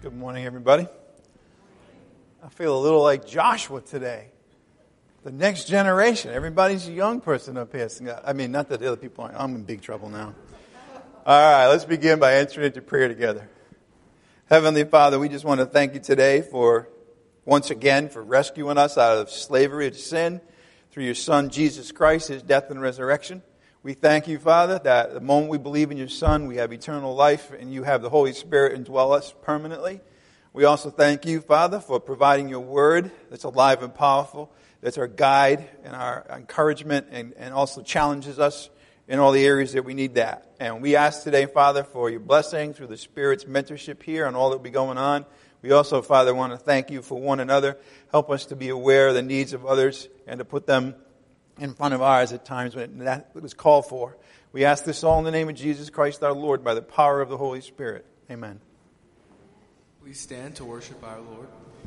Good morning, everybody. I feel a little like Joshua today. The next generation. Everybody's a young person up here. I mean, not that the other people aren't. I'm in big trouble now. All right, let's begin by entering into prayer together. Heavenly Father, we just want to thank you today once again, for rescuing us out of slavery to sin through your Son, Jesus Christ, his death and resurrection. We thank you, Father, that the moment we believe in your Son, we have eternal life, and you have the Holy Spirit indwell us permanently. We also thank you, Father, for providing your word that's alive and powerful, that's our guide and our encouragement, and also challenges us in all the areas that we need that. And we ask today, Father, for your blessing through the Spirit's mentorship here and all that will be going on. We also, Father, want to thank you for one another. Help us to be aware of the needs of others and to put them in front of ours at times when that was called for. We ask this all in the name of Jesus Christ our Lord by the power of the Holy Spirit. Amen. Please stand to worship our Lord.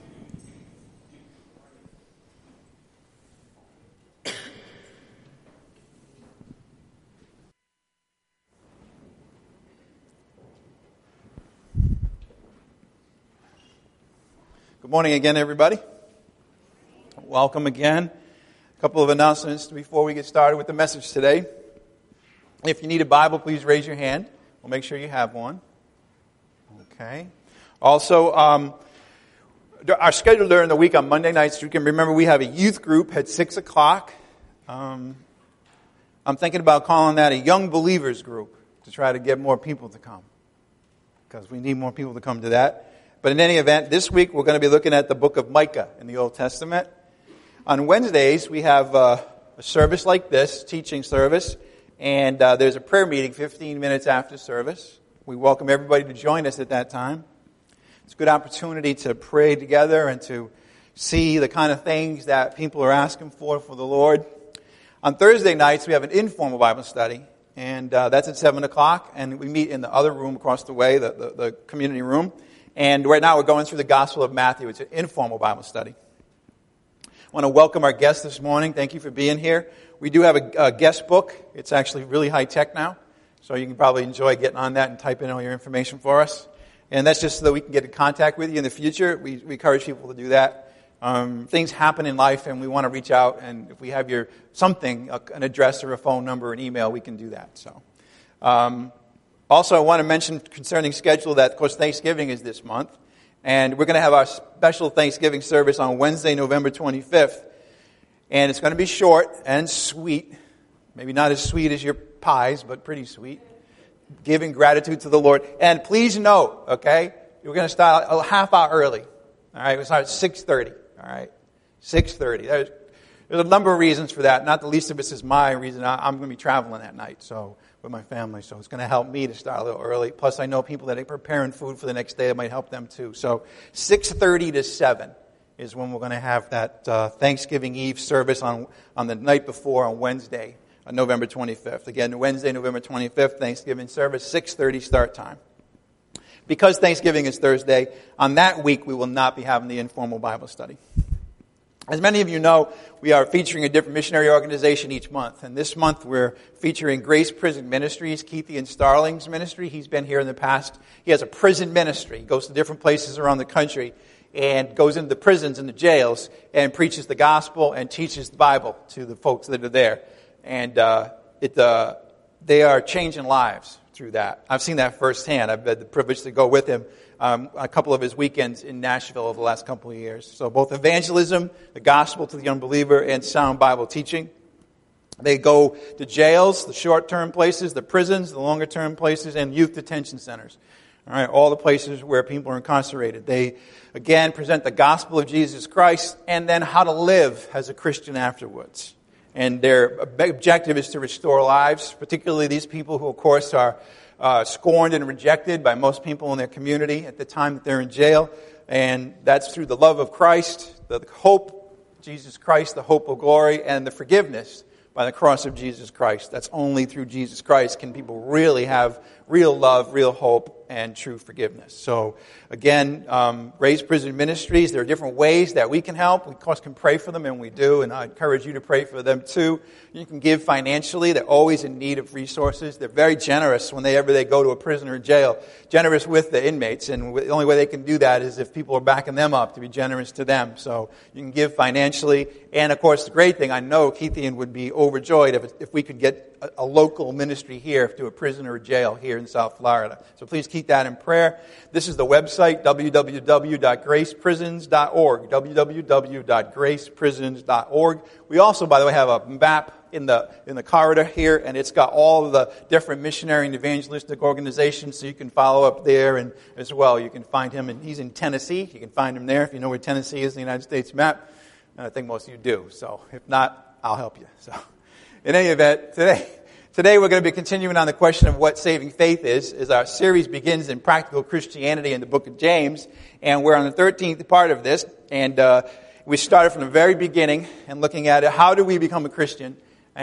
Good morning again, everybody. Welcome again. A couple of announcements before we get started with the message today. If you need a Bible, please raise your hand. We'll make sure you have one. Okay. Also, our schedule during the week on Monday nights, you can remember we have a youth group at 6 o'clock. I'm thinking about calling that a young believers group to try to get more people to come, because we need more people to come to that. But in any event, this week we're going to be looking at the book of Micah in the Old Testament. On Wednesdays, we have a service like this, teaching service, and there's a prayer meeting 15 minutes after service. We welcome everybody to join us at that time. It's a good opportunity to pray together and to see the kind of things that people are asking for the Lord. On Thursday nights, we have an informal Bible study, and that's at 7 o'clock, and we meet in the other room across the way, the community room. And right now we're going through the Gospel of Matthew. It's an informal Bible study. I want to welcome our guests this morning. Thank you for being here. We do have a guest book. It's actually really high tech now, so you can probably enjoy getting on that and type in all your information for us. And that's just so that we can get in contact with you in the future. We encourage people to do that. Things happen in life, and we want to reach out. And if we have an address or a phone number or an email, we can do that. So, also, I want to mention concerning schedule that, of course, Thanksgiving is this month. And we're going to have our special Thanksgiving service on Wednesday, November 25th. And it's going to be short and sweet. Maybe not as sweet as your pies, but pretty sweet. Giving gratitude to the Lord. And please note, okay, we're going to start a half hour early. All right, we'll start at 6:30. All right, 6:30. There's a number of reasons for that. Not the least of it is my reason. I'm going to be traveling that night, with my family, so it's going to help me to start a little early. Plus, I know people that are preparing food for the next day. It might help them too. So 6:30 to 7 is when we're going to have that Thanksgiving Eve service on the night before, on Wednesday, on November 25th. Again, Wednesday, November 25th, Thanksgiving service, 6:30 start time. Because Thanksgiving is Thursday, on that week we will not be having the informal Bible study. As many of you know, we are featuring a different missionary organization each month. And this month we're featuring Grace Prison Ministries, Keithian Starling's ministry. He's been here in the past. He has a prison ministry. He goes to different places around the country and goes into the prisons and the jails and preaches the gospel and teaches the Bible to the folks that are there. And they are changing lives through that. I've seen that firsthand. I've had the privilege to go with him a couple of his weekends in Nashville over the last couple of years. So both evangelism, the gospel to the unbeliever, and sound Bible teaching. They go to jails, the short-term places, the prisons, the longer-term places, and youth detention centers. All right, all the places where people are incarcerated. They, again, present the gospel of Jesus Christ and then how to live as a Christian afterwards. And their objective is to restore lives, particularly these people who, of course, are scorned and rejected by most people in their community at the time that they're in jail. And that's through the love of Christ, the hope, Jesus Christ, the hope of glory, and the forgiveness by the cross of Jesus Christ. That's only through Jesus Christ can people really have real love, real hope, and true forgiveness. So again, Grace Prison Ministries, there are different ways that we can help. We, of course, can pray for them, and we do, and I encourage you to pray for them too. You can give financially. They're always in need of resources. They're very generous whenever they go to a prison or jail, generous with the inmates, and the only way they can do that is if people are backing them up to be generous to them. So you can give financially, and of course, the great thing, I know Keithian would be overjoyed if we could get a local ministry here to a prison or a jail here in South Florida. So please keep that in prayer. This is the website, www.graceprisons.org, www.graceprisons.org. We also, by the way, have a map in the corridor here, and it's got all of the different missionary and evangelistic organizations, so you can follow up there, and as well, you can find him, and he's in Tennessee. You can find him there if you know where Tennessee is in the United States map, and I think most of you do. So if not, I'll help you. So in any event, today we're going to be continuing on the question of what saving faith is, as our series begins in Practical Christianity in the book of James, and we're on the 13th part of this, and we started from the very beginning and looking at it, how do we become a Christian?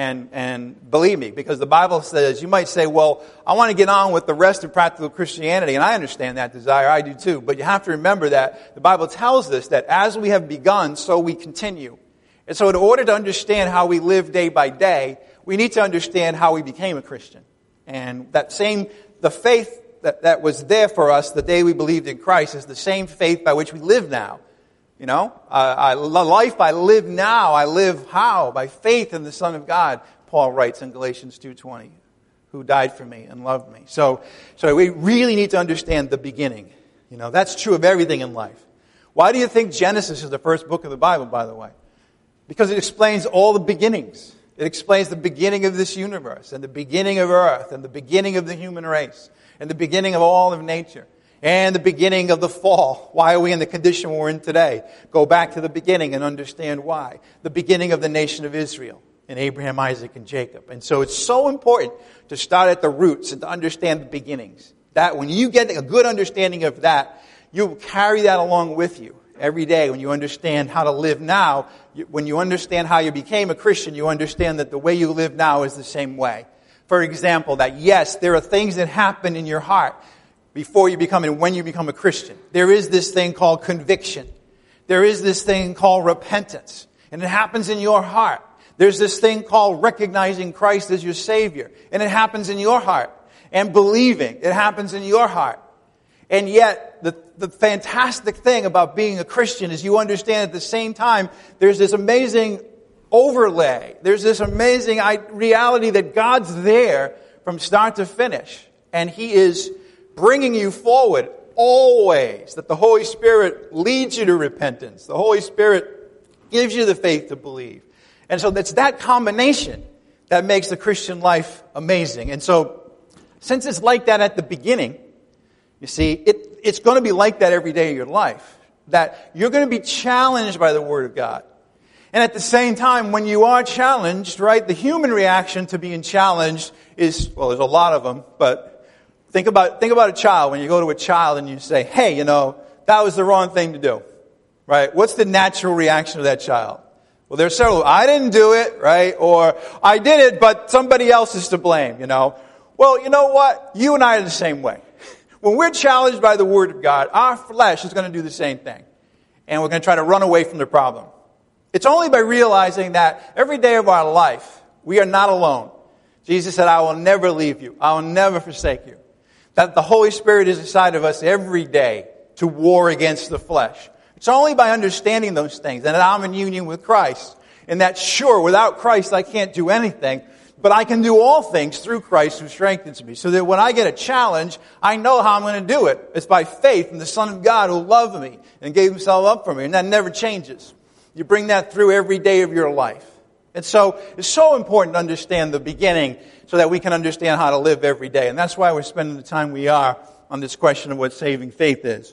And believe me, because the Bible says, you might say, well, I want to get on with the rest of practical Christianity, and I understand that desire, I do too, but you have to remember that the Bible tells us that as we have begun, so we continue. And so in order to understand how we live day by day, we need to understand how we became a Christian. And the faith that was there for us the day we believed in Christ is the same faith by which we live now. You know, the life I live now, I live how? By faith in the Son of God, Paul writes in Galatians 2:20, who died for me and loved me. So we really need to understand the beginning. You know, that's true of everything in life. Why do you think Genesis is the first book of the Bible, by the way? Because it explains all the beginnings. It explains the beginning of this universe, and the beginning of earth, and the beginning of the human race, and the beginning of all of nature. And the beginning of the fall. Why are we in the condition we're in today? Go back to the beginning and understand why. The beginning of the nation of Israel and Abraham, Isaac, and Jacob. And so it's so important to start at the roots and to understand the beginnings. That when you get a good understanding of that, you'll carry that along with you every day when you understand how to live now. When you understand how you became a Christian, you understand that the way you live now is the same way. For example, that yes, there are things that happen in your heart before you become and when you become a Christian. There is this thing called conviction. There is this thing called repentance. And it happens in your heart. There's this thing called recognizing Christ as your Savior. And it happens in your heart. And believing. It happens in your heart. And yet, the fantastic thing about being a Christian is you understand at the same time, there's this amazing overlay. There's this amazing reality that God's there from start to finish. And He is bringing you forward always, that the Holy Spirit leads you to repentance. The Holy Spirit gives you the faith to believe. And so it's that combination that makes the Christian life amazing. And so, since it's like that at the beginning, you see, it's going to be like that every day of your life. That you're going to be challenged by the Word of God. And at the same time, when you are challenged, right, the human reaction to being challenged is, well, there's a lot of them, but Think about a child. When you go to a child and you say, hey, you know, that was the wrong thing to do. Right? What's the natural reaction of that child? Well, there's several. I didn't do it, right? Or I did it, but somebody else is to blame, you know. Well, you know what? You and I are the same way. When we're challenged by the Word of God, our flesh is going to do the same thing. And we're going to try to run away from the problem. It's only by realizing that every day of our life, we are not alone. Jesus said, I will never leave you. I will never forsake you. That the Holy Spirit is inside of us every day to war against the flesh. It's only by understanding those things and that I'm in union with Christ. And that sure, without Christ I can't do anything, but I can do all things through Christ who strengthens me. So that when I get a challenge, I know how I'm going to do it. It's by faith in the Son of God who loved me and gave Himself up for me. And that never changes. You bring that through every day of your life. And so it's so important to understand the beginning so that we can understand how to live every day. And that's why we're spending the time we are on this question of what saving faith is.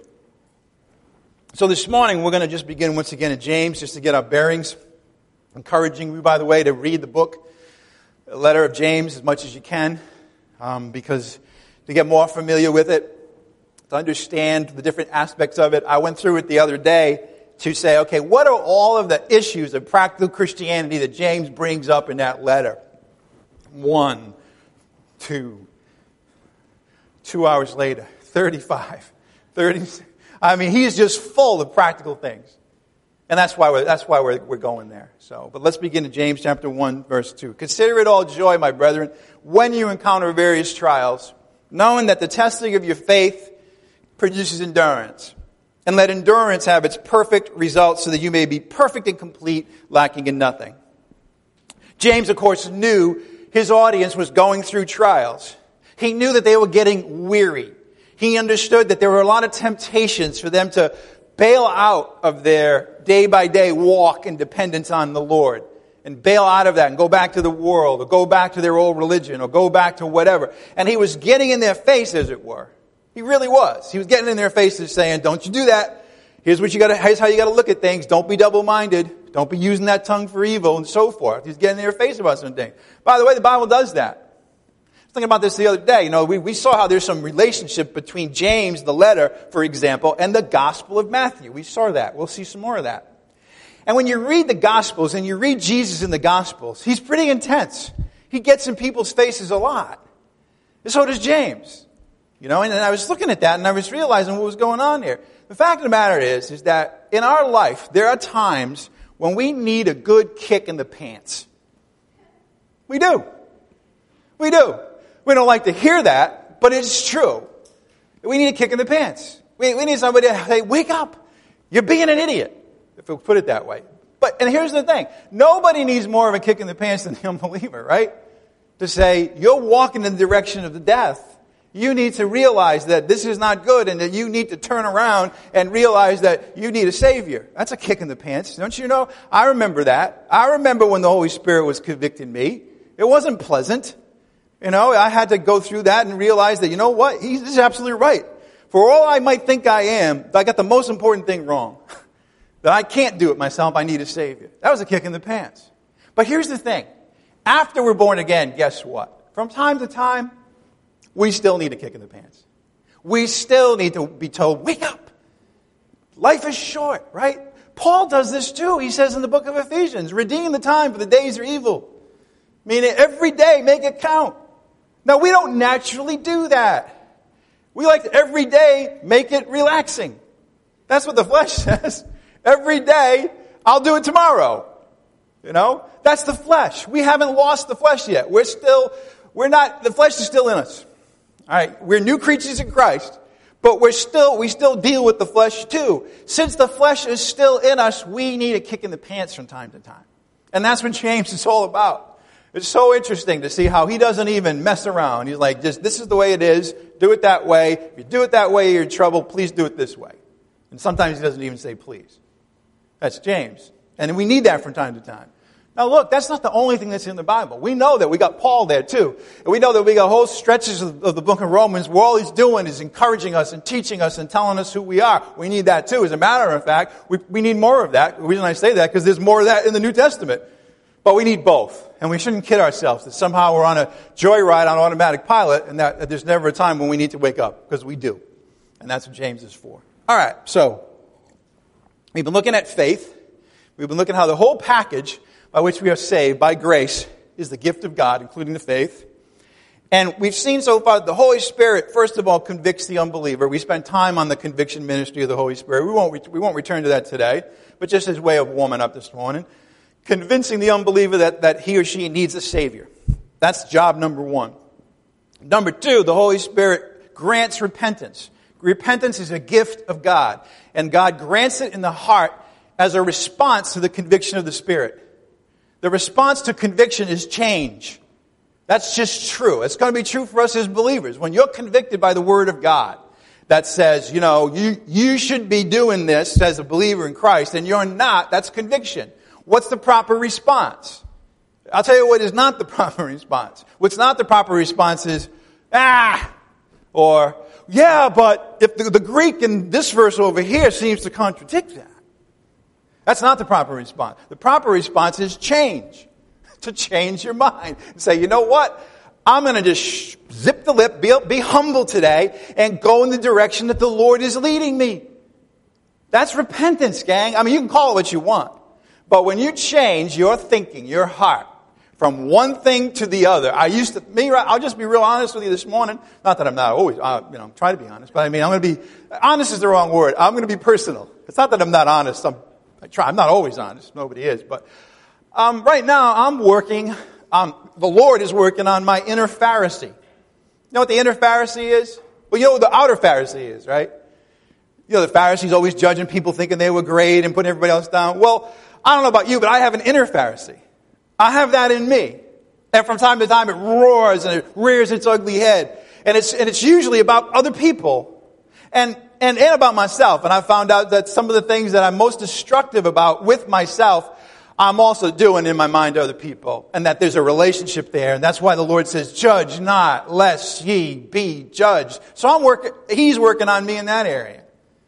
So this morning we're going to just begin once again in James just to get our bearings. Encouraging you, by the way, to read the book, the letter of James, as much as you can, because to get more familiar with it, to understand the different aspects of it. I went through it the other day to say, okay, what are all of the issues of practical Christianity that James brings up in that letter? 1, 2, 2 hours later, 35, 30. I mean, he's just full of practical things. And that's why we're going there. So, but let's begin in James chapter 1, verse 2. Consider it all joy, my brethren, when you encounter various trials, knowing that the testing of your faith produces endurance. And let endurance have its perfect result so that you may be perfect and complete, lacking in nothing. James, of course, knew his audience was going through trials. He knew that they were getting weary. He understood that there were a lot of temptations for them to bail out of their day-by-day walk and dependence on the Lord. And bail out of that and go back to the world, or go back to their old religion, or go back to whatever. And he was getting in their face, as it were. He really was. He was getting in their faces saying, don't you do that. Here's how you gotta look at things. Don't be double-minded. Don't be using that tongue for evil, and so forth. He's getting in their face about some things. By the way, the Bible does that. I was thinking about this the other day. You know, we saw how there's some relationship between James, the letter, for example, and the Gospel of Matthew. We saw that. We'll see some more of that. And when you read the Gospels and you read Jesus in the Gospels, he's pretty intense. He gets in people's faces a lot. And so does James. You know, and I was looking at that and I was realizing what was going on here. The fact of the matter is that in our life, there are times when we need a good kick in the pants. We do. We do. We don't like to hear that, but it's true. We need a kick in the pants. We need somebody to say, wake up. You're being an idiot, if we'll put it that way. And here's the thing. Nobody needs more of a kick in the pants than the unbeliever, right? To say, you're walking in the direction of the death. You need to realize that this is not good and that you need to turn around and realize that you need a Savior. That's a kick in the pants. Don't you know? I remember that. I remember when the Holy Spirit was convicting me. It wasn't pleasant. You know, I had to go through that and realize that, you know what? He's absolutely right. For all I might think I am, I got the most important thing wrong. That I can't do it myself. I need a Savior. That was a kick in the pants. But here's the thing. After we're born again, guess what? From time to time, we still need a kick in the pants. We still need to be told, wake up. Life is short, right? Paul does this too. He says in the book of Ephesians, redeem the time for the days are evil. Meaning every day, make it count. Now, we don't naturally do that. We like to every day make it relaxing. That's what the flesh says. Every day, I'll do it tomorrow. You know? That's the flesh. We haven't lost the flesh yet. The flesh is still in us. Alright, we're new creatures in Christ, but we still deal with the flesh too. Since the flesh is still in us, we need a kick in the pants from time to time. And that's what James is all about. It's so interesting to see how he doesn't even mess around. He's like, this is the way it is. Do it that way. If you do it that way, you're in trouble. Please do it this way. And sometimes he doesn't even say please. That's James. And we need that from time to time. Now look, that's not the only thing that's in the Bible. We know that we got Paul there too. And we know that we got whole stretches of the book of Romans where all he's doing is encouraging us and teaching us and telling us who we are. We need that too. As a matter of fact, we need more of that. The reason I say that, because there's more of that in the New Testament. But we need both. And we shouldn't kid ourselves that somehow we're on a joyride on automatic pilot and that there's never a time when we need to wake up, because we do. And that's what James is for. All right, so we've been looking at faith. We've been looking at how the whole package by which we are saved by grace is the gift of God, including the faith. And we've seen so far the Holy Spirit, first of all, convicts the unbeliever. We spent time on the conviction ministry of the Holy Spirit. We won't return to that today, but just as way of warming up this morning. Convincing the unbeliever that he or she needs a Savior. That's job number one. Number two, the Holy Spirit grants repentance. Repentance is a gift of God. And God grants it in the heart as a response to the conviction of the Spirit. The response to conviction is change. That's just true. It's going to be true for us as believers. When you're convicted by the Word of God that says, you know, you should be doing this as a believer in Christ, and you're not, that's conviction. What's the proper response? I'll tell you what is not the proper response. What's not the proper response is, or, yeah, but if the Greek in this verse over here seems to contradict that. That's not the proper response. The proper response is change. To change your mind. And say, you know what? I'm going to just zip the lip, be humble today, and go in the direction that the Lord is leading me. That's repentance, gang. I mean, you can call it what you want. But when you change your thinking, your heart, From one thing to the other. I'll just be real honest with you this morning. Not that I'm not always, try to be honest, but honest is the wrong word. I'm going to be personal. It's not that I'm not honest. I'm not always honest. Nobody is. But right now, the Lord is working on my inner Pharisee. You know what the inner Pharisee is? Well, you know what the outer Pharisee is, right? You know, the Pharisees always judging people, thinking they were great and putting everybody else down. Well, I don't know about you, but I have an inner Pharisee. I have that in me. And from time to time it roars and it rears its ugly head. And it's usually about other people and about myself. And I found out that some of the things that I'm most destructive about with myself, I'm also doing in my mind to other people. And that there's a relationship there. And that's why the Lord says, judge not, lest ye be judged. So He's working on me in that area.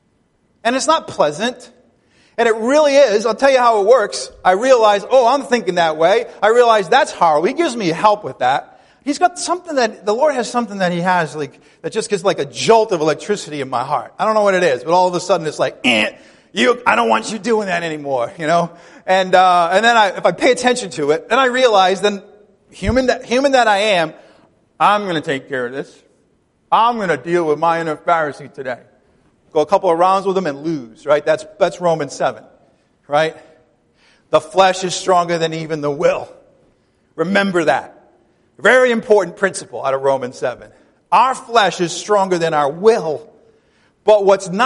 And it's not pleasant. And it really is. I'll tell you how it works. I realize, I'm thinking that way. I realize that's horrible. He gives me help with that. He's got something the Lord has something that He has, that just gets like a jolt of electricity in my heart. I don't know what it is, but all of a sudden it's like, I don't want you doing that anymore, you know? And then if I pay attention to it, then I realize then, human that I am, I'm going to take care of this. I'm going to deal with my inner Pharisee today. Go a couple of rounds with them and lose, right? That's Romans 7, right? The flesh is stronger than even the will. Remember that. Very important principle out of Romans 7. Our flesh is stronger than our will. But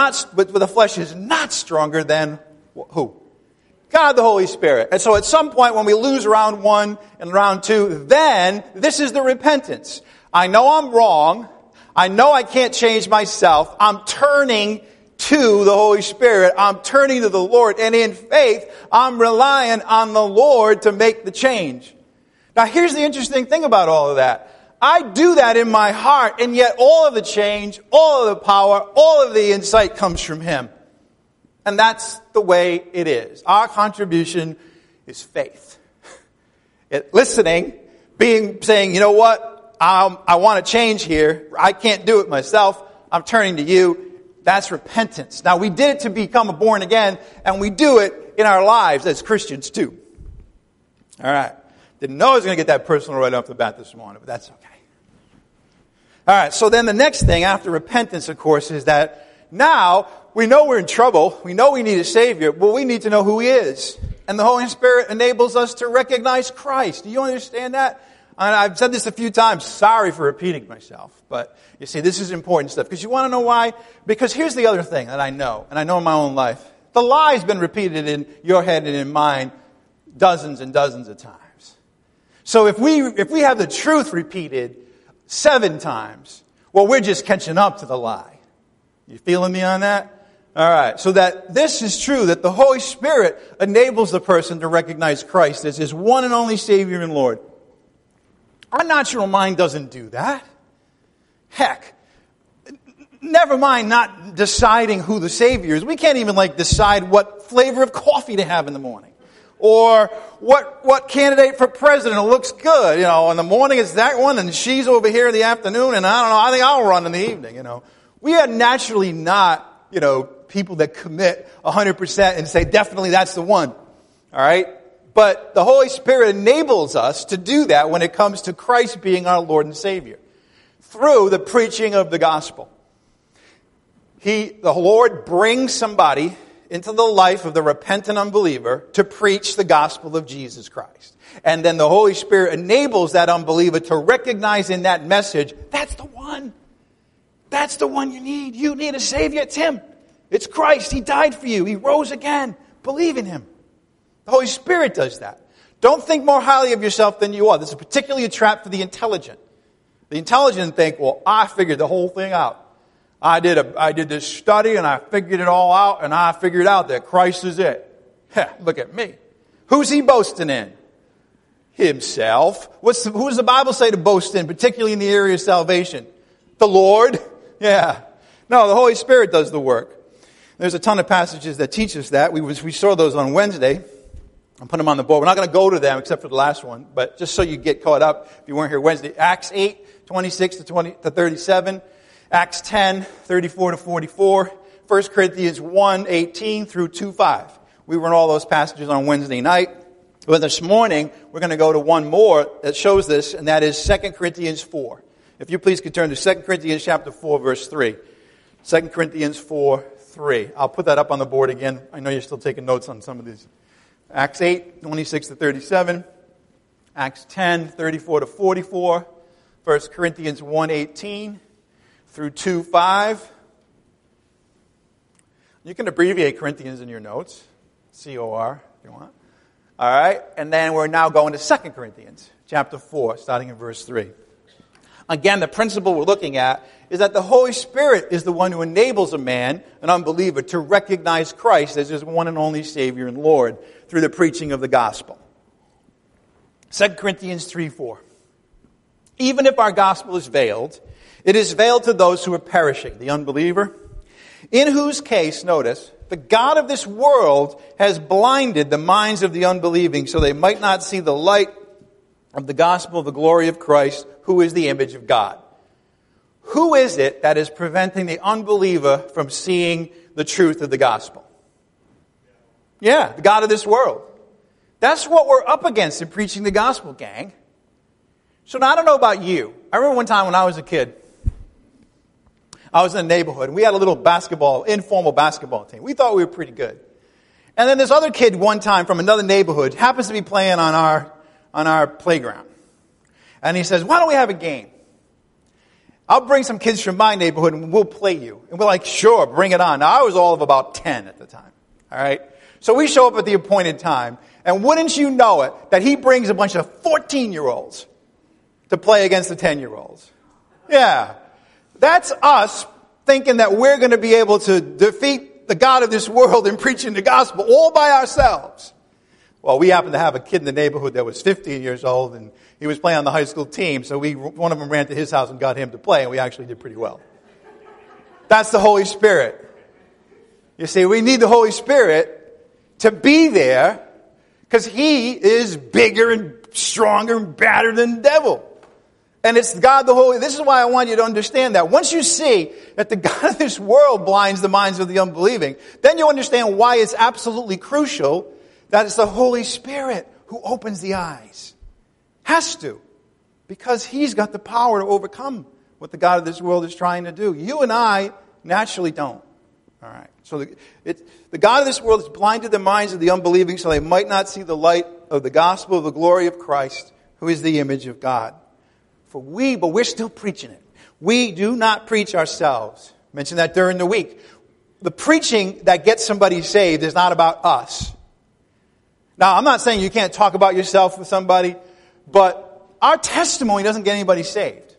the flesh is not stronger than who? God the Holy Spirit. And so at some point when we lose round 1 and round 2, then this is the repentance. I know I'm wrong. I know I can't change myself. I'm turning to the Holy Spirit. I'm turning to the Lord. And in faith, I'm relying on the Lord to make the change. Now, here's the interesting thing about all of that. I do that in my heart, and yet all of the change, all of the power, all of the insight comes from Him. And that's the way it is. Our contribution is faith. Listening, saying, you know what? I want to change here. I can't do it myself. I'm turning to you. That's repentance. Now, we did it to become born again, and we do it in our lives as Christians too. All right. Didn't know I was going to get that personal right off the bat this morning, but that's okay. All right. So then the next thing after repentance, of course, is that now we know we're in trouble. We know we need a Savior. Well, we need to know who He is. And the Holy Spirit enables us to recognize Christ. Do you understand that? And I've said this a few times. Sorry for repeating myself. But you see, this is important stuff. Because you want to know why? Because here's the other thing that I know. And I know in my own life. The lie's been repeated in your head and in mine dozens and dozens of times. So if we have the truth repeated 7 times, well, we're just catching up to the lie. You feeling me on that? All right. So that this is true, that the Holy Spirit enables the person to recognize Christ as his one and only Savior and Lord. Our natural mind doesn't do that. Heck, never mind not deciding who the Savior is. We can't even decide what flavor of coffee to have in the morning. Or what candidate for president looks good. You know, in the morning it's that one and she's over here in the afternoon and I don't know, I think I'll run in the evening, you know. We are naturally not, people that commit 100% and say definitely that's the one. All right? But the Holy Spirit enables us to do that when it comes to Christ being our Lord and Savior. Through the preaching of the gospel. The Lord brings somebody into the life of the repentant unbeliever to preach the gospel of Jesus Christ. And then the Holy Spirit enables that unbeliever to recognize in that message, that's the one. That's the one you need. You need a Savior. It's Him. It's Christ. He died for you. He rose again. Believe in Him. The Holy Spirit does that. Don't think more highly of yourself than you are. This is particularly a trap for the intelligent. The intelligent think, well, I figured the whole thing out. I did this study and I figured it all out and I figured out that Christ is it. Look at me. Who's he boasting in? Himself. Who does the Bible say to boast in, particularly in the area of salvation? The Lord? Yeah. No, the Holy Spirit does the work. There's a ton of passages that teach us that. We saw those on Wednesday. I'll put them on the board. We're not going to go to them except for the last one, but just so you get caught up if you weren't here Wednesday. Acts 8, 26 to 37. Acts 10, 34 to 44. 1 Corinthians 1, 18 through 2, 5. We were in all those passages on Wednesday night. But this morning, we're going to go to one more that shows this, and that is 2 Corinthians 4. If you please could turn to 2 Corinthians chapter 4, verse 3. 2 Corinthians 4, 3. I'll put that up on the board again. I know you're still taking notes on some of these. Acts 8, 26 to 37. Acts 10, 34 to 44. 1 Corinthians 1, 18 through 2, 5. You can abbreviate Corinthians in your notes. C-O-R, if you want. All right, and then we're now going to 2 Corinthians, chapter 4, starting in verse 3. Again, the principle we're looking at is that the Holy Spirit is the one who enables a man, an unbeliever, to recognize Christ as his one and only Savior and Lord through the preaching of the gospel. 2 Corinthians 3:4. Even if our gospel is veiled, it is veiled to those who are perishing, the unbeliever, in whose case, notice, the God of this world has blinded the minds of the unbelieving so they might not see the light of the gospel of the glory of Christ, who is the image of God. Who is it that is preventing the unbeliever from seeing the truth of the gospel? Yeah, the God of this world. That's what we're up against in preaching the gospel, gang. So now I don't know about you. I remember one time when I was a kid, I was in a neighborhood, and we had a little informal basketball team. We thought we were pretty good. And then this other kid one time from another neighborhood happens to be playing on our playground. And he says, why don't we have a game? I'll bring some kids from my neighborhood and we'll play you. And we're like, sure, bring it on. Now, I was all of about 10 at the time. All right? So we show up at the appointed time, and wouldn't you know it, that he brings a bunch of 14-year-olds to play against the 10-year-olds. Yeah. That's us thinking that we're going to be able to defeat the God of this world in preaching the gospel all by ourselves. Well, we happened to have a kid in the neighborhood that was 15 years old, and he was playing on the high school team, so one of them ran to his house and got him to play, and we actually did pretty well. That's the Holy Spirit. You see, we need the Holy Spirit to be there because he is bigger and stronger and badder than the devil. And it's God the Holy. This is why I want you to understand that. Once you see that the God of this world blinds the minds of the unbelieving, then you understand why it's absolutely crucial that it's the Holy Spirit who opens the eyes. Has to. Because he's got the power to overcome what the God of this world is trying to do. You and I naturally don't. All right. So the God of this world has blinded the minds of the unbelieving so they might not see the light of the gospel of the glory of Christ, who is the image of God. But we're still preaching it. We do not preach ourselves. I mentioned that during the week. The preaching that gets somebody saved is not about us. Now, I'm not saying you can't talk about yourself with somebody, but our testimony doesn't get anybody saved.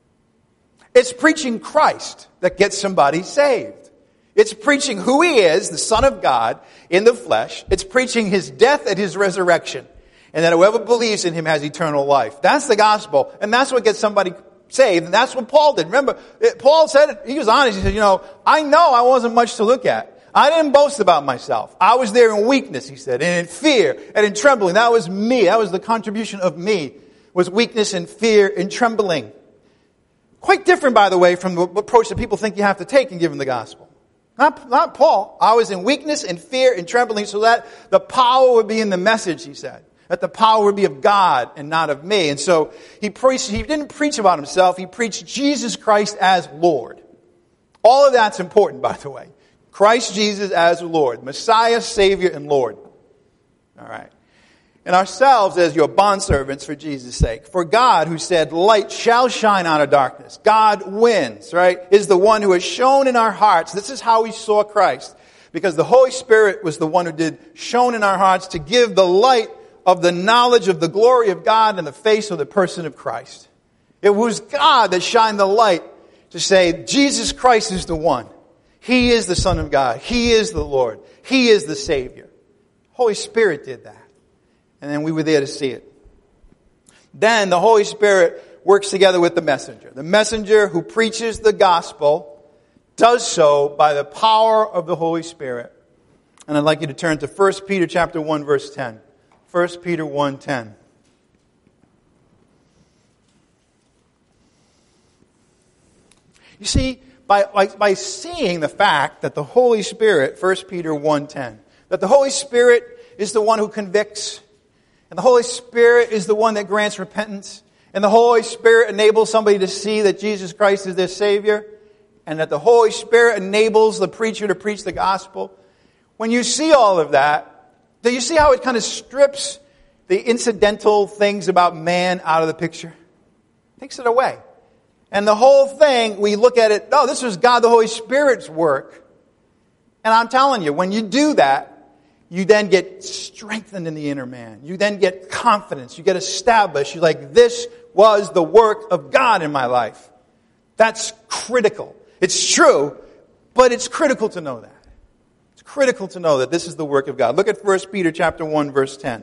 It's preaching Christ that gets somebody saved. It's preaching who he is, the Son of God, in the flesh. It's preaching his death and his resurrection. And that whoever believes in him has eternal life. That's the gospel. And that's what gets somebody saved. And that's what Paul did. Remember, Paul said it. He was honest. He said, I know I wasn't much to look at. I didn't boast about myself. I was there in weakness, he said, and in fear and in trembling. That was me. That was the contribution of me, was weakness and fear and trembling. Quite different, by the way, from the approach that people think you have to take in giving the gospel. Not Paul. I was in weakness and fear and trembling so that the power would be in the message, he said. That the power would be of God and not of me. And so he didn't preach about himself. He preached Jesus Christ as Lord. All of that's important, by the way. Christ Jesus as Lord. Messiah, Savior, and Lord. All right. And ourselves as your bondservants for Jesus' sake. For God, who said, light shall shine out of darkness. God wins, right? Is the one who has shown in our hearts. This is how we saw Christ. Because the Holy Spirit was the one who shone in our hearts to give the light of the knowledge of the glory of God in the face of the person of Christ. It was God that shined the light to say, Jesus Christ is the one. He is the Son of God. He is the Lord. He is the Savior. Holy Spirit did that. And then we were there to see it. Then the Holy Spirit works together with the messenger. The messenger who preaches the gospel does so by the power of the Holy Spirit. And I'd like you to turn to 1 Peter chapter 1, verse 10. 1 Peter 1:10. You see, by seeing the fact that the Holy Spirit, 1 Peter 1:10, that the Holy Spirit is the one who convicts, And the Holy Spirit is the one that grants repentance. And the Holy Spirit enables somebody to see that Jesus Christ is their Savior. And that the Holy Spirit enables the preacher to preach the gospel. When you see all of that, do you see how it kind of strips the incidental things about man out of the picture? Takes it away. And the whole thing, we look at it, this was God the Holy Spirit's work. And I'm telling you, when you do that, you then get strengthened in the inner man. You then get confidence. You get established. You're like, this was the work of God in my life. That's critical. It's true, but it's critical to know that. It's critical to know that this is the work of God. Look at 1 Peter chapter 1, verse 10.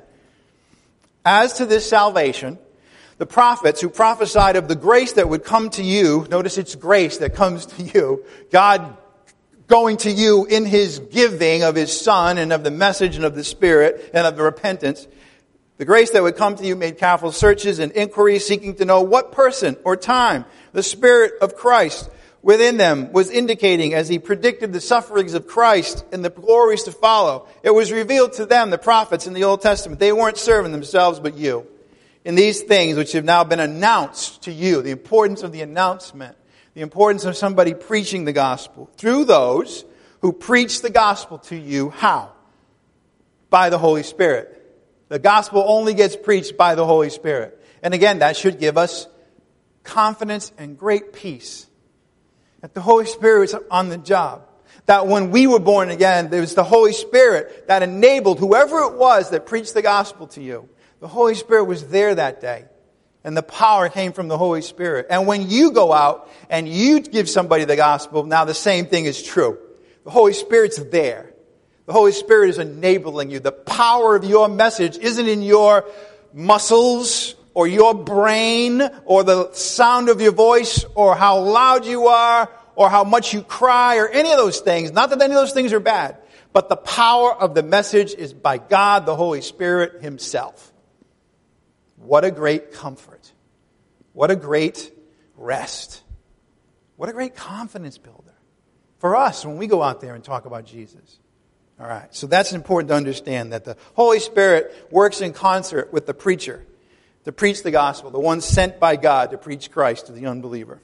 As to this salvation, the prophets who prophesied of the grace that would come to you, notice it's grace that comes to you, God going to you in His giving of His Son and of the message and of the Spirit and of the repentance. The grace that would come to you made careful searches and inquiries, seeking to know what person or time the Spirit of Christ within them was indicating as He predicted the sufferings of Christ and the glories to follow. It was revealed to them, the prophets in the Old Testament. They weren't serving themselves but you. In these things which have now been announced to you, the importance of the announcement, the importance of somebody preaching the gospel through those who preach the gospel to you. How? By the Holy Spirit. The gospel only gets preached by the Holy Spirit. And again, that should give us confidence and great peace that the Holy Spirit was on the job. That when we were born again, there was the Holy Spirit that enabled whoever it was that preached the gospel to you. The Holy Spirit was there that day. And the power came from the Holy Spirit. And when you go out and you give somebody the gospel, now the same thing is true. The Holy Spirit's there. The Holy Spirit is enabling you. The power of your message isn't in your muscles or your brain or the sound of your voice or how loud you are or how much you cry or any of those things. Not that any of those things are bad. But the power of the message is by God, the Holy Spirit Himself. What a great comfort. What a great rest. What a great confidence builder for us when we go out there and talk about Jesus. All right, so that's important to understand that the Holy Spirit works in concert with the preacher to preach the gospel, the one sent by God to preach Christ to the unbeliever.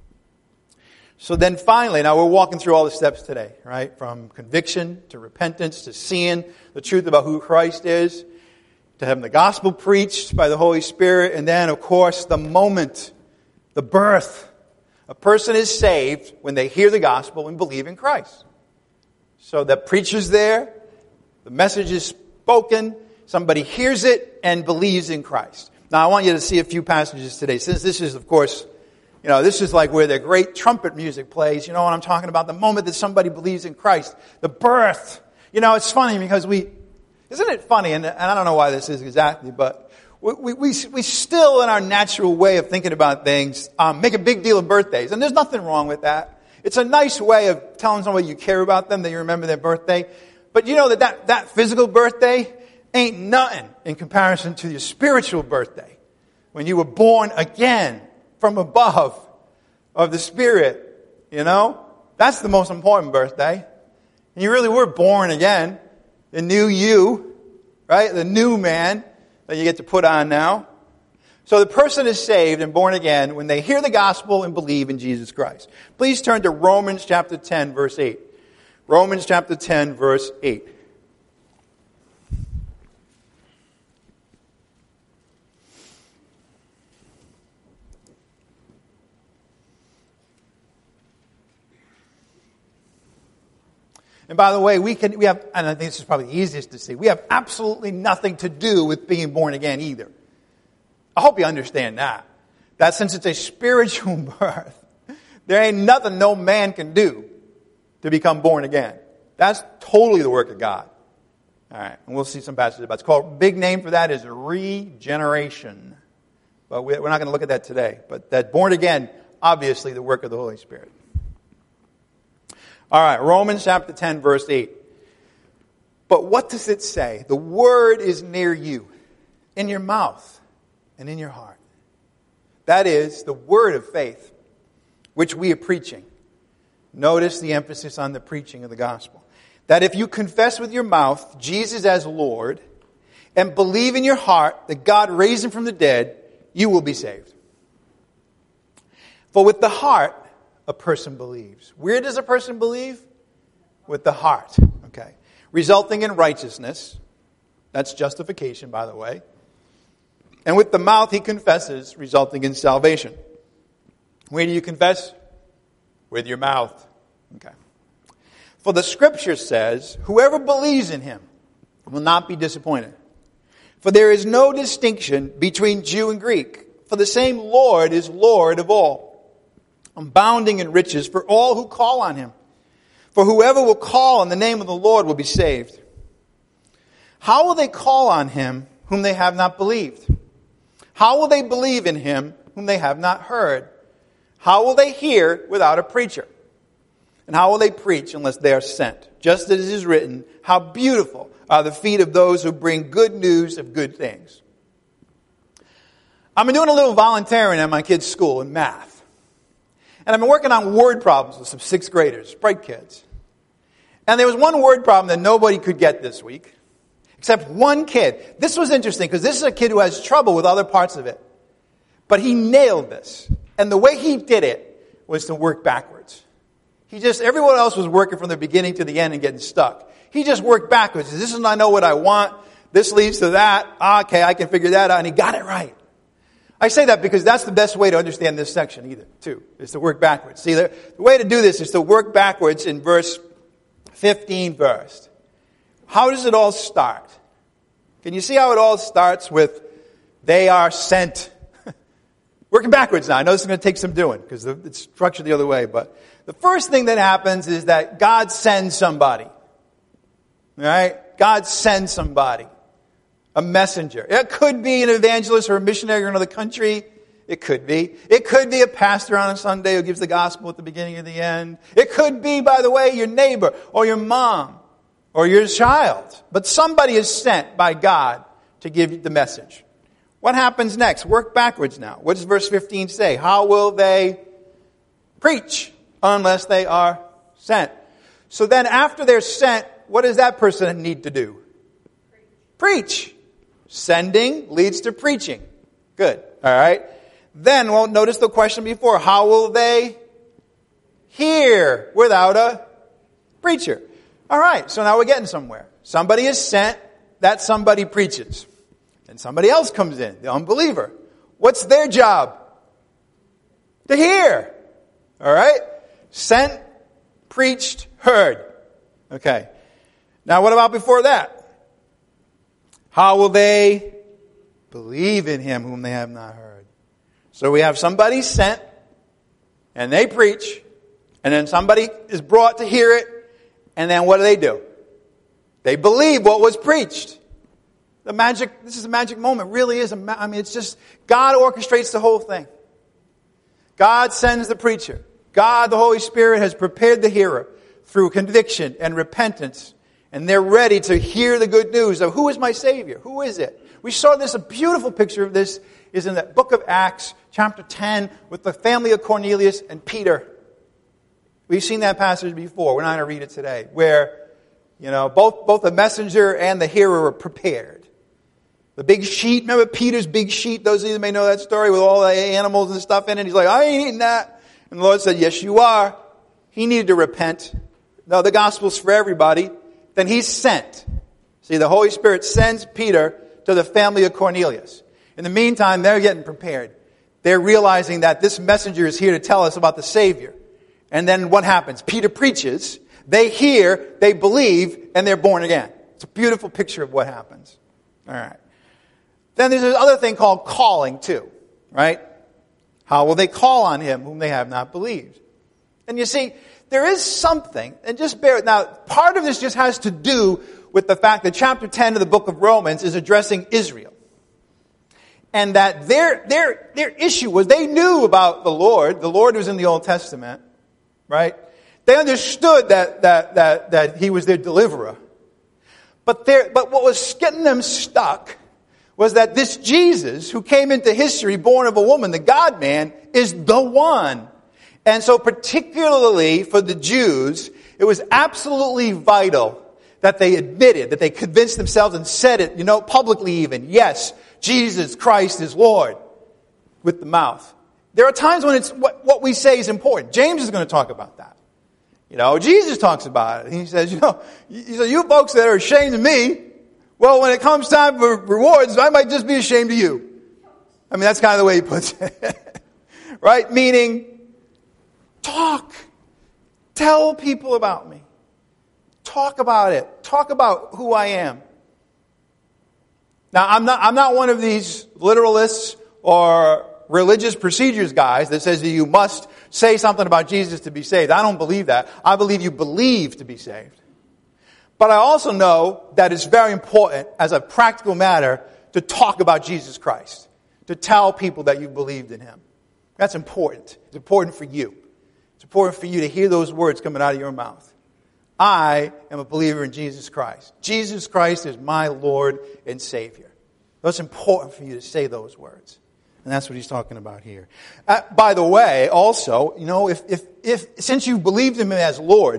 So then finally, now we're walking through all the steps today, right? From conviction to repentance to seeing the truth about who Christ is, to having the gospel preached by the Holy Spirit, and then, of course, the moment, the birth. A person is saved when they hear the gospel and believe in Christ. So the preacher's there, the message is spoken, somebody hears it and believes in Christ. Now, I want you to see a few passages today, since this is, of course, this is like where the great trumpet music plays. You know what I'm talking about? The moment that somebody believes in Christ, the birth. It's funny because isn't it funny, and I don't know why this is exactly, but we still, in our natural way of thinking about things, make a big deal of birthdays. And there's nothing wrong with that. It's a nice way of telling somebody you care about them, that you remember their birthday. But you know that physical birthday ain't nothing in comparison to your spiritual birthday. When you were born again from above of the Spirit, That's the most important birthday. And you really were born again. The new you, right? The new man that you get to put on now. So the person is saved and born again when they hear the gospel and believe in Jesus Christ. Please turn to Romans chapter 10, verse 8. Romans chapter 10, verse 8. And by the way, we have, and I think this is probably the easiest to see, we have absolutely nothing to do with being born again either. I hope you understand that. That since it's a spiritual birth, there ain't nothing no man can do to become born again. That's totally the work of God. All right, and we'll see some passages about it. It's called, big name for that is regeneration. But we're not going to look at that today. But that born again, obviously the work of the Holy Spirit. All right, Romans chapter 10, verse 8. But what does it say? The word is near you, in your mouth and in your heart. That is the word of faith, which we are preaching. Notice the emphasis on the preaching of the gospel. That if you confess with your mouth Jesus as Lord, and believe in your heart that God raised him from the dead, you will be saved. For with the heart, a person believes. Where does a person believe? With the heart. Okay. Resulting in righteousness. That's justification, by the way. And with the mouth he confesses, resulting in salvation. Where do you confess? With your mouth. Okay. For the scripture says, whoever believes in him will not be disappointed. For there is no distinction between Jew and Greek. For the same Lord is Lord of all, abounding in riches for all who call on him. For whoever will call on the name of the Lord will be saved. How will they call on him whom they have not believed? How will they believe in him whom they have not heard? How will they hear without a preacher? And how will they preach unless they are sent? Just as it is written, how beautiful are the feet of those who bring good news of good things. I've been doing a little volunteering at my kids' school in math. And I've been working on word problems with some 6th graders, bright kids. And there was one word problem that nobody could get this week, except one kid. This was interesting because this is a kid who has trouble with other parts of it. But he nailed this. And the way he did it was to work backwards. Everyone else was working from the beginning to the end and getting stuck. He just worked backwards. This is, I know what I want. This leads to that. Okay, I can figure that out. And he got it right. I say that because that's the best way to understand this section too, is to work backwards. See, the way to do this is to work backwards in verse 15 first. How does it all start? Can you see how it all starts with, they are sent? Working backwards now. I know this is going to take some doing because it's structured the other way. But the first thing that happens is that God sends somebody. All right? God sends somebody. A messenger. It could be an evangelist or a missionary in another country. It could be. It could be a pastor on a Sunday who gives the gospel at the beginning and the end. It could be, by the way, your neighbor or your mom or your child. But somebody is sent by God to give you the message. What happens next? Work backwards now. What does verse 15 say? How will they preach unless they are sent? So then after they're sent, what does that person need to do? Preach. Sending leads to preaching. Good. All right. Then, well, notice the question before. How will they hear without a preacher? All right. So now we're getting somewhere. Somebody is sent. That somebody preaches. And somebody else comes in, the unbeliever. What's their job? To hear. All right? Sent, preached, heard. Okay. Now what about before that? How will they believe in him whom they have not heard? So we have somebody sent, and they preach, and then somebody is brought to hear it, and then what do? They believe what was preached. This is a magic moment. It really is. It's just, God orchestrates the whole thing. God sends the preacher. God, the Holy Spirit, has prepared the hearer through conviction and repentance. And they're ready to hear the good news of who is my Savior? Who is it? We saw this, a beautiful picture of this is in the book of Acts, chapter 10, with the family of Cornelius and Peter. We've seen that passage before. We're not going to read it today. Where, both the messenger and the hearer were prepared. The big sheet, remember Peter's big sheet? Those of you that may know that story with all the animals and stuff in it. He's like, I ain't eating that. And the Lord said, yes, you are. He needed to repent. No, the gospel's for everybody. Then he's sent. See, the Holy Spirit sends Peter to the family of Cornelius. In the meantime, they're getting prepared. They're realizing that this messenger is here to tell us about the Savior. And then what happens? Peter preaches. They hear, they believe, and they're born again. It's a beautiful picture of what happens. All right. Then there's this other thing called calling too, right? How will they call on him whom they have not believed? And you see, there is something, and just bear it. Now, part of this just has to do with the fact that chapter 10 of the book of Romans is addressing Israel. And that their issue was they knew about the Lord. The Lord was in the Old Testament, right? They understood that he was their deliverer. But what was getting them stuck was that this Jesus, who came into history born of a woman, the God-man, is the one. And so particularly for the Jews, it was absolutely vital that they admitted, that they convinced themselves and said it, publicly even. Yes, Jesus Christ is Lord, with the mouth. There are times when it's what we say is important. James is going to talk about that. Jesus talks about it. He says, you folks that are ashamed of me, well, when it comes time for rewards, I might just be ashamed of you. I mean, that's kind of the way he puts it. Right? Meaning, talk. Tell people about me. Talk about it. Talk about who I am. Now, I'm not one of these literalists or religious procedures guys that says that you must say something about Jesus to be saved. I don't believe that. I believe you believe to be saved. But I also know that it's very important as a practical matter to talk about Jesus Christ. To tell people that you believed in Him. That's important. It's important for you. It's important for you to hear those words coming out of your mouth. I am a believer in Jesus Christ. Jesus Christ is my Lord and Savior. It's important for you to say those words. And that's what he's talking about here. By the way, also, if since you believed in Him as Lord,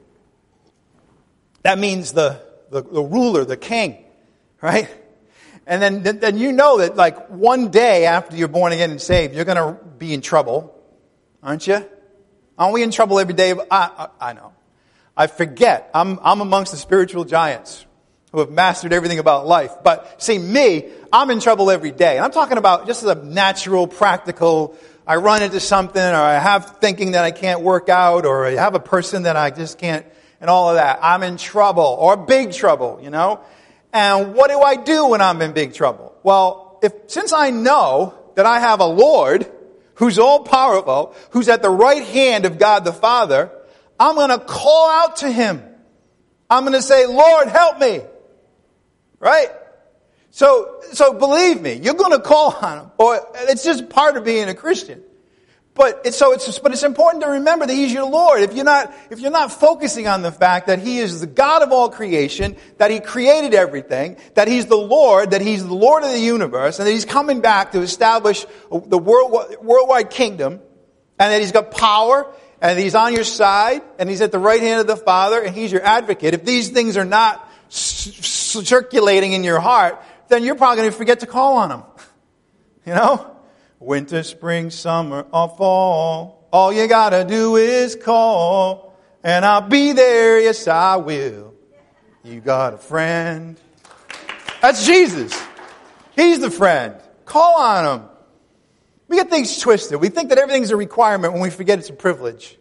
that means the ruler, the king, right? And then you know that like one day after you're born again and saved, you're going to be in trouble, aren't you? Aren't we in trouble every day? I know. I forget. I'm amongst the spiritual giants who have mastered everything about life. But see, me, I'm in trouble every day. And I'm talking about just as a natural, practical, I run into something, or I have thinking that I can't work out, or I have a person that I just can't, and all of that. I'm in trouble, or big trouble, And what do I do when I'm in big trouble? Well, since I know that I have a Lord who's all powerful, who's at the right hand of God the Father, I'm going to call out to Him. I'm going to say, Lord, help me. Right? So believe me, you're going to call on Him. Or it's just part of being a Christian. But it's important to remember that He's your Lord. If you're not focusing on the fact that He is the God of all creation, that He created everything, that He's the Lord of the universe, and that He's coming back to establish the worldwide kingdom, and that He's got power, and He's on your side, and He's at the right hand of the Father, and He's your advocate. If these things are not circulating in your heart, then you're probably going to forget to call on Him. Winter, spring, summer, or fall. All you gotta do is call, and I'll be there, yes I will. You got a friend. That's Jesus. He's the friend. Call on Him. We get things twisted. We think that everything's a requirement when we forget it's a privilege.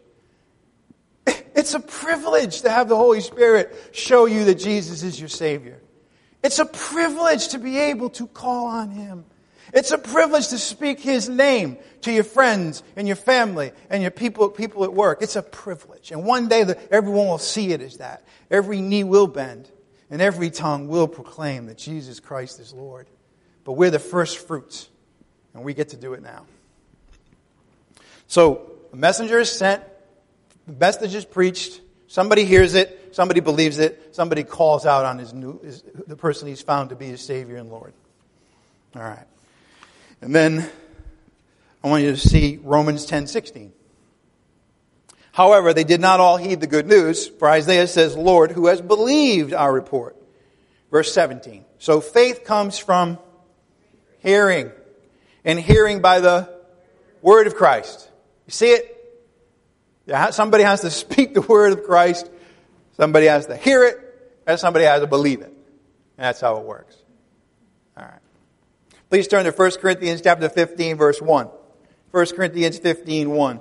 It's a privilege to have the Holy Spirit show you that Jesus is your Savior. It's a privilege to be able to call on Him. It's a privilege to speak His name to your friends and your family and your people at work. It's a privilege. And one day everyone will see it as that. Every knee will bend and every tongue will proclaim that Jesus Christ is Lord. But we're the first fruits, and we get to do it now. So, the messenger is sent, the message is preached, somebody hears it, somebody believes it, somebody calls out on the person he's found to be his Savior and Lord. All right. And then I want you to see Romans 10:16. However, they did not all heed the good news, for Isaiah says, Lord, who has believed our report? Verse 17. So faith comes from hearing, and hearing by the word of Christ. You see it? Somebody has to speak the word of Christ, somebody has to hear it, and somebody has to believe it. And that's how it works. All right. Please turn to 1 Corinthians chapter 15, verse 1. 1 Corinthians 15, 1.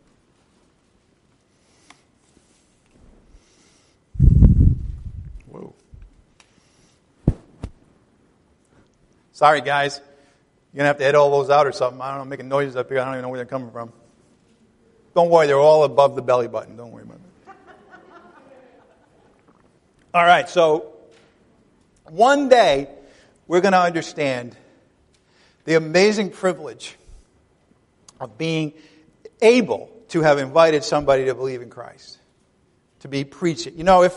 Whoa. Sorry, guys. You're going to have to edit all those out or something. I don't know, making noises up here. I don't even know where they're coming from. Don't worry, they're all above the belly button. Don't worry about it. All right, so one day we're going to understand the amazing privilege of being able to have invited somebody to believe in Christ, to be preaching.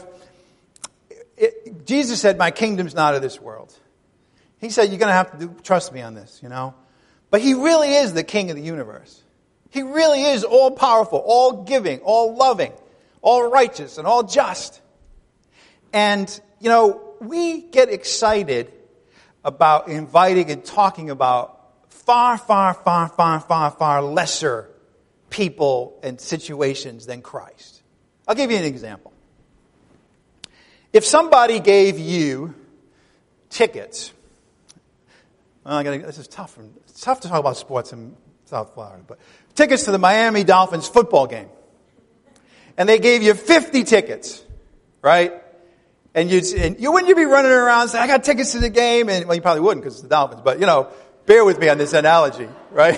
Jesus said, my kingdom's not of this world. He said, you're going to have to trust me on this, But He really is the King of the universe. He really is all powerful, all giving, all loving, all righteous, and all just. And, we get excited about inviting and talking about far, far, far, far, far, far lesser people and situations than Christ. I'll give you an example. If somebody gave you tickets, this is tough. It's tough to talk about sports in South Florida, but tickets to the Miami Dolphins football game. And they gave you 50 tickets, right? And wouldn't you be running around saying, I got tickets to the game? And, well, you probably wouldn't because it's the Dolphins, but, bear with me on this analogy, right?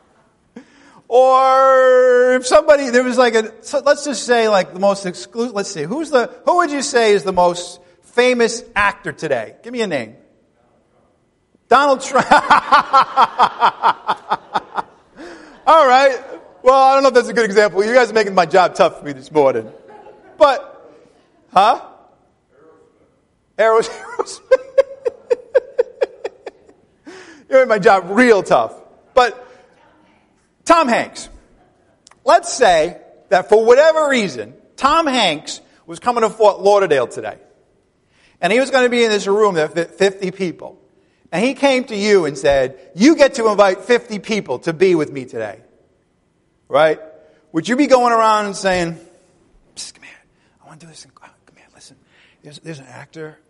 Or if somebody, there was so let's just say the most exclusive, let's see, who would you say is the most famous actor today? Give me a name. Donald Trump. All right. Well, I don't know if that's a good example. You guys are making my job tough for me this morning. But, Aerosmith. You made my job real tough. But Tom Hanks. Let's say that for whatever reason, Tom Hanks was coming to Fort Lauderdale today. And he was going to be in this room that fit 50 people. And he came to you and said, you get to invite 50 people to be with me today. Right? Would you be going around and saying, Psst, come here, I want to do this. Come here, listen. There's an actor,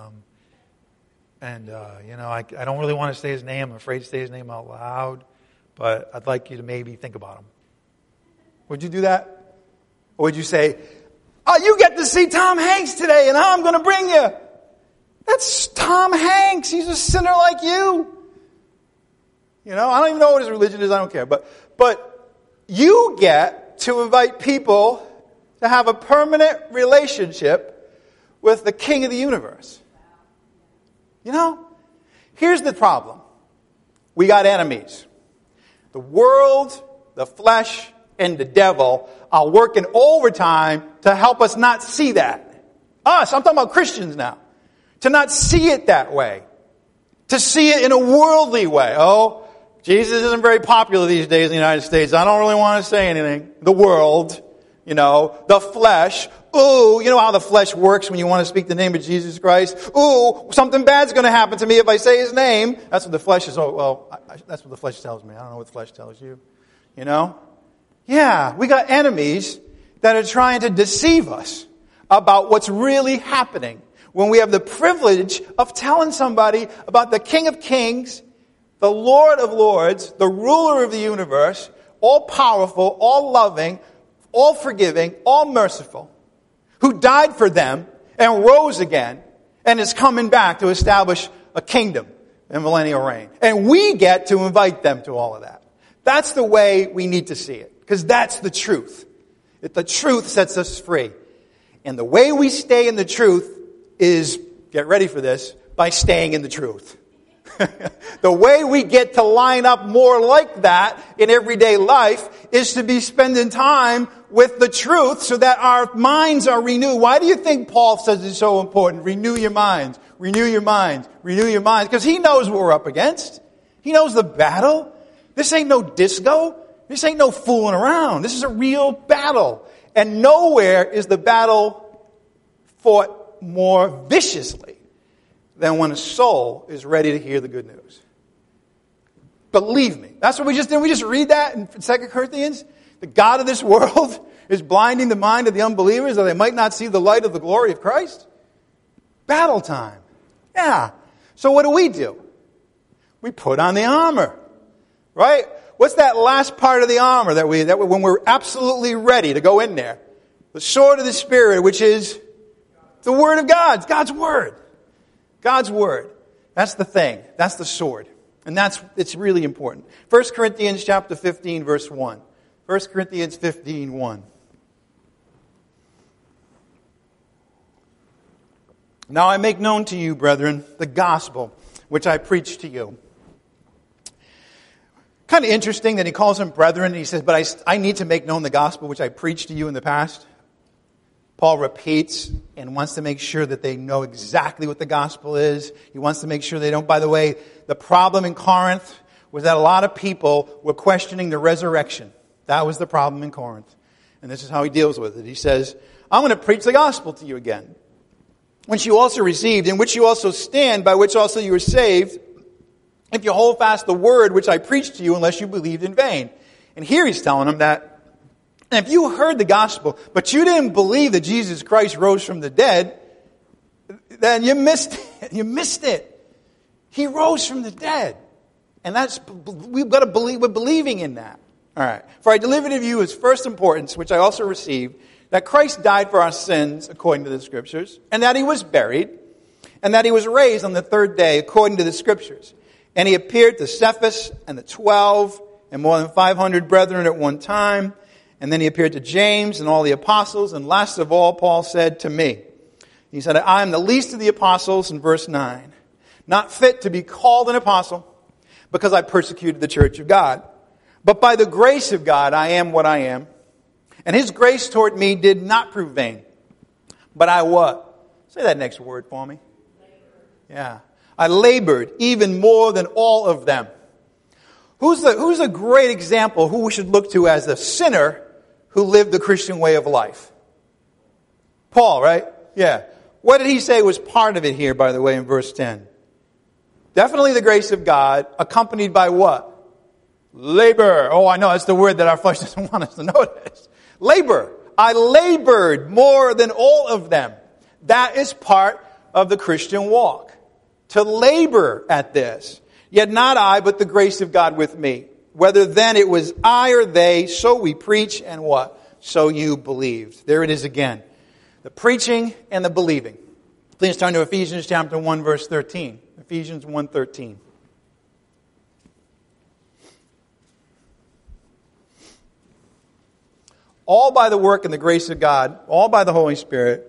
and I don't really want to say his name. I'm afraid to say his name out loud, but I'd like you to maybe think about him. Would you do that? Or would you say, you get to see Tom Hanks today, and I'm going to bring you. That's Tom Hanks. He's a sinner like you. I don't even know what his religion is. I don't care. But you get to invite people to have a permanent relationship with the King of the universe. Here's the problem. We got enemies. The world, the flesh, and the devil are working overtime to help us not see that. Us, I'm talking about Christians now. To not see it that way. To see it in a worldly way. Oh, Jesus isn't very popular these days in the United States. I don't really want to say anything. The world, the flesh. Ooh, you know how the flesh works when you want to speak the name of Jesus Christ? Ooh, something bad's going to happen to me if I say his name. That's what the flesh is. That's what the flesh tells me. I don't know what the flesh tells you. Yeah, we got enemies that are trying to deceive us about what's really happening when we have the privilege of telling somebody about the King of Kings, the Lord of Lords, the ruler of the universe, all powerful, all loving, all forgiving, all merciful, who died for them and rose again and is coming back to establish a kingdom and millennial reign. And we get to invite them to all of that. That's the way we need to see it, because that's the truth. The truth sets us free. And the way we stay in the truth is, get ready for this, by staying in the truth. The way we get to line up more like that in everyday life is to be spending time with the truth so that our minds are renewed. Why do you think Paul says it's so important? Renew your minds, renew your minds, renew your minds. Because he knows what we're up against. He knows the battle. This ain't no disco. This ain't no fooling around. This is a real battle. And nowhere is the battle fought more viciously than when a soul is ready to hear the good news. Believe me. That's what we just did. We just read that in 2 Corinthians. The God of this world is blinding the mind of the unbelievers that they might not see the light of the glory of Christ. Battle time. Yeah. So what do? We put on the armor. Right? What's that last part of the armor that when we're absolutely ready to go in there? The sword of the Spirit, which is the Word of God. It's God's Word. God's Word. That's the thing. That's the sword. And it's really important. 1 Corinthians chapter 15, verse 1. 1 Corinthians 15, 1. Now I make known to you, brethren, the gospel which I preached to you. Kind of interesting that he calls them brethren. And he says, but I need to make known the gospel which I preached to you in the past. Paul repeats and wants to make sure that they know exactly what the gospel is. He wants to make sure they don't. By the way, the problem in Corinth was that a lot of people were questioning the resurrection. That was the problem in Corinth. And this is how he deals with it. He says, I'm going to preach the gospel to you again. which you also received, in which you also stand, by which also you were saved, if you hold fast the word which I preached to you, unless you believed in vain. And here he's telling them that if you heard the gospel, but you didn't believe that Jesus Christ rose from the dead, then you missed it. You missed it. He rose from the dead. And we've got to believe, we're believing in that. All right. For I delivered to you as first importance, which I also received, that Christ died for our sins, according to the Scriptures, and that he was buried, and that he was raised on the third day, according to the Scriptures. And he appeared to Cephas and the 12, and more than 500 brethren at one time. And then he appeared to James and all the apostles. And last of all, Paul said to me, he said, I am the least of the apostles, in verse 9, not fit to be called an apostle, because I persecuted the church of God. But by the grace of God, I am what I am. And his grace toward me did not prove vain. But I what? Say that next word for me. Yeah. I labored even more than all of them. Who's a great example who we should look to as a sinner who lived the Christian way of life? Paul, right? Yeah. What did he say was part of it here, by the way, in verse 10? Definitely the grace of God, accompanied by what? Labor. Oh, I know, that's the word that our flesh doesn't want us to notice. Labor. I labored more than all of them. That is part of the Christian walk. To labor at this. Yet not I, but the grace of God with me. Whether then it was I or they, so we preach, and what? So you believed. There it is again. The preaching and the believing. Please turn to Ephesians chapter 1, verse 13. Ephesians 1:13. All by the work and the grace of God, all by the Holy Spirit,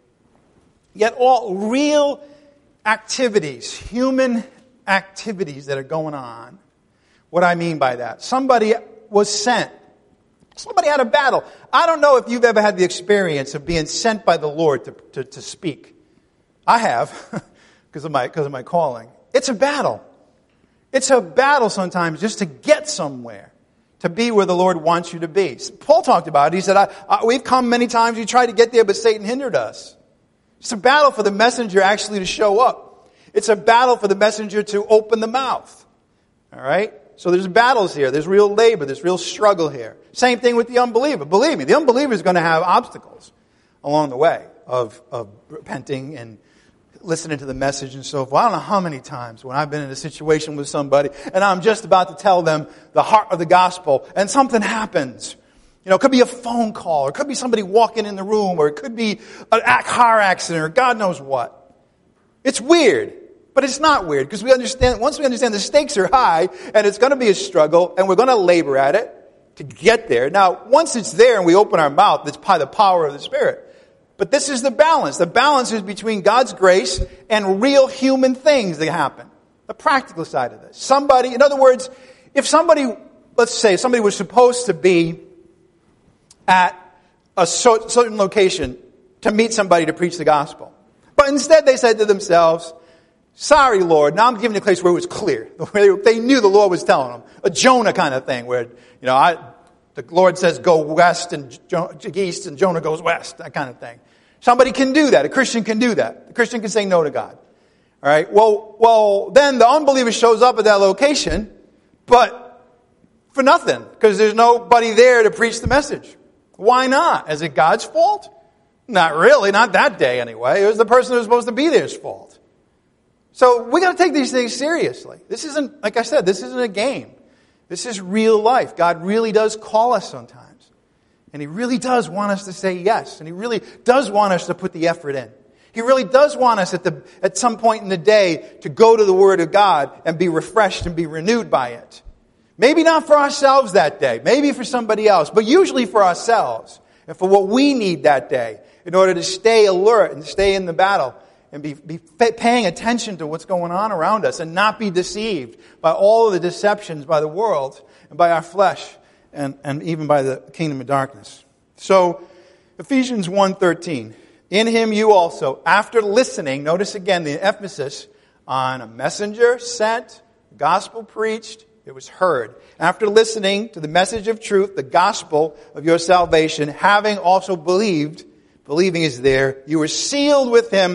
yet all real activities, human activities that are going on. What do I mean by that? Somebody was sent. Somebody had a battle. I don't know if you've ever had the experience of being sent by the Lord to speak. I have, because of my calling. It's a battle. It's a battle sometimes just to get somewhere, to be where the Lord wants you to be. Paul talked about it. He said, we've come many times, we tried to get there, but Satan hindered us. It's a battle for the messenger actually to show up. It's a battle for the messenger to open the mouth. All right? So there's battles here. There's real labor. There's real struggle here. Same thing with the unbeliever. Believe me, the unbeliever is going to have obstacles along the way of repenting and listening to the message and so forth. I don't know how many times when I've been in a situation with somebody and I'm just about to tell them the heart of the gospel and something happens. You know, it could be a phone call, or it could be somebody walking in the room, or it could be a car accident, or God knows what. It's weird, but it's not weird, because once we understand the stakes are high, and it's going to be a struggle, and we're going to labor at it to get there. Now, once it's there and we open our mouth, it's by the power of the Spirit. But this is the balance. The balance is between God's grace and real human things that happen. The practical side of this. In other words, if let's say somebody was supposed to be at a certain location to meet somebody to preach the gospel. But instead they said to themselves, sorry, Lord, now I'm giving you a place where it was clear. Where they knew the Lord was telling them. A Jonah kind of thing where, the Lord says go west and east and Jonah goes west. That kind of thing. Somebody can do that. A Christian can do that. A Christian can say no to God. All right. Well, then the unbeliever shows up at that location, but for nothing, because there's nobody there to preach the message. Why not? Is it God's fault? Not really. Not that day anyway. It was the person who was supposed to be there's fault. So we got to take these things seriously. This isn't, like I said, this isn't a game. This is real life. God really does call us sometimes. And He really does want us to say yes. And He really does want us to put the effort in. He really does want us at some point in the day to go to the Word of God and be refreshed and be renewed by it. Maybe not for ourselves that day. Maybe for somebody else. But usually for ourselves. And for what we need that day. In order to stay alert and stay in the battle. And be paying attention to what's going on around us. And not be deceived by all of the deceptions by the world. And by our flesh. And even by the kingdom of darkness. So, Ephesians 1:13. In Him you also, after listening, notice again the emphasis on a messenger sent, gospel preached, it was heard. After listening to the message of truth, the gospel of your salvation, having also believed, believing is there, you were sealed with Him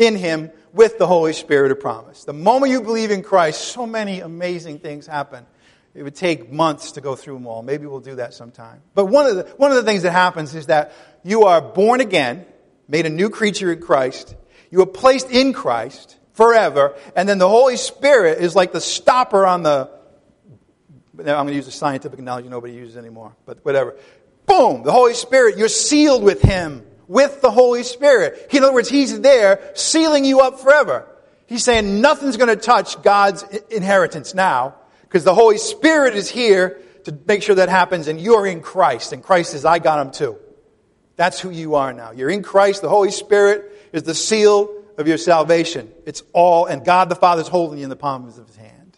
in him with the Holy Spirit of promise. The moment you believe in Christ, so many amazing things happen. It would take months to go through them all. Maybe we'll do that sometime. But one of the things that happens is that you are born again, made a new creature in Christ. You are placed in Christ forever. And then the Holy Spirit is like the stopper on the... I'm going to use a scientific analogy nobody uses anymore, but whatever. Boom! The Holy Spirit, you're sealed with him, with the Holy Spirit. In other words, he's there sealing you up forever. He's saying nothing's going to touch God's inheritance now, because the Holy Spirit is here to make sure that happens, and you're in Christ. And Christ says, I got him too. That's who you are now. You're in Christ. The Holy Spirit is the seal of your salvation. It's all, and God the Father is holding you in the palms of his hand.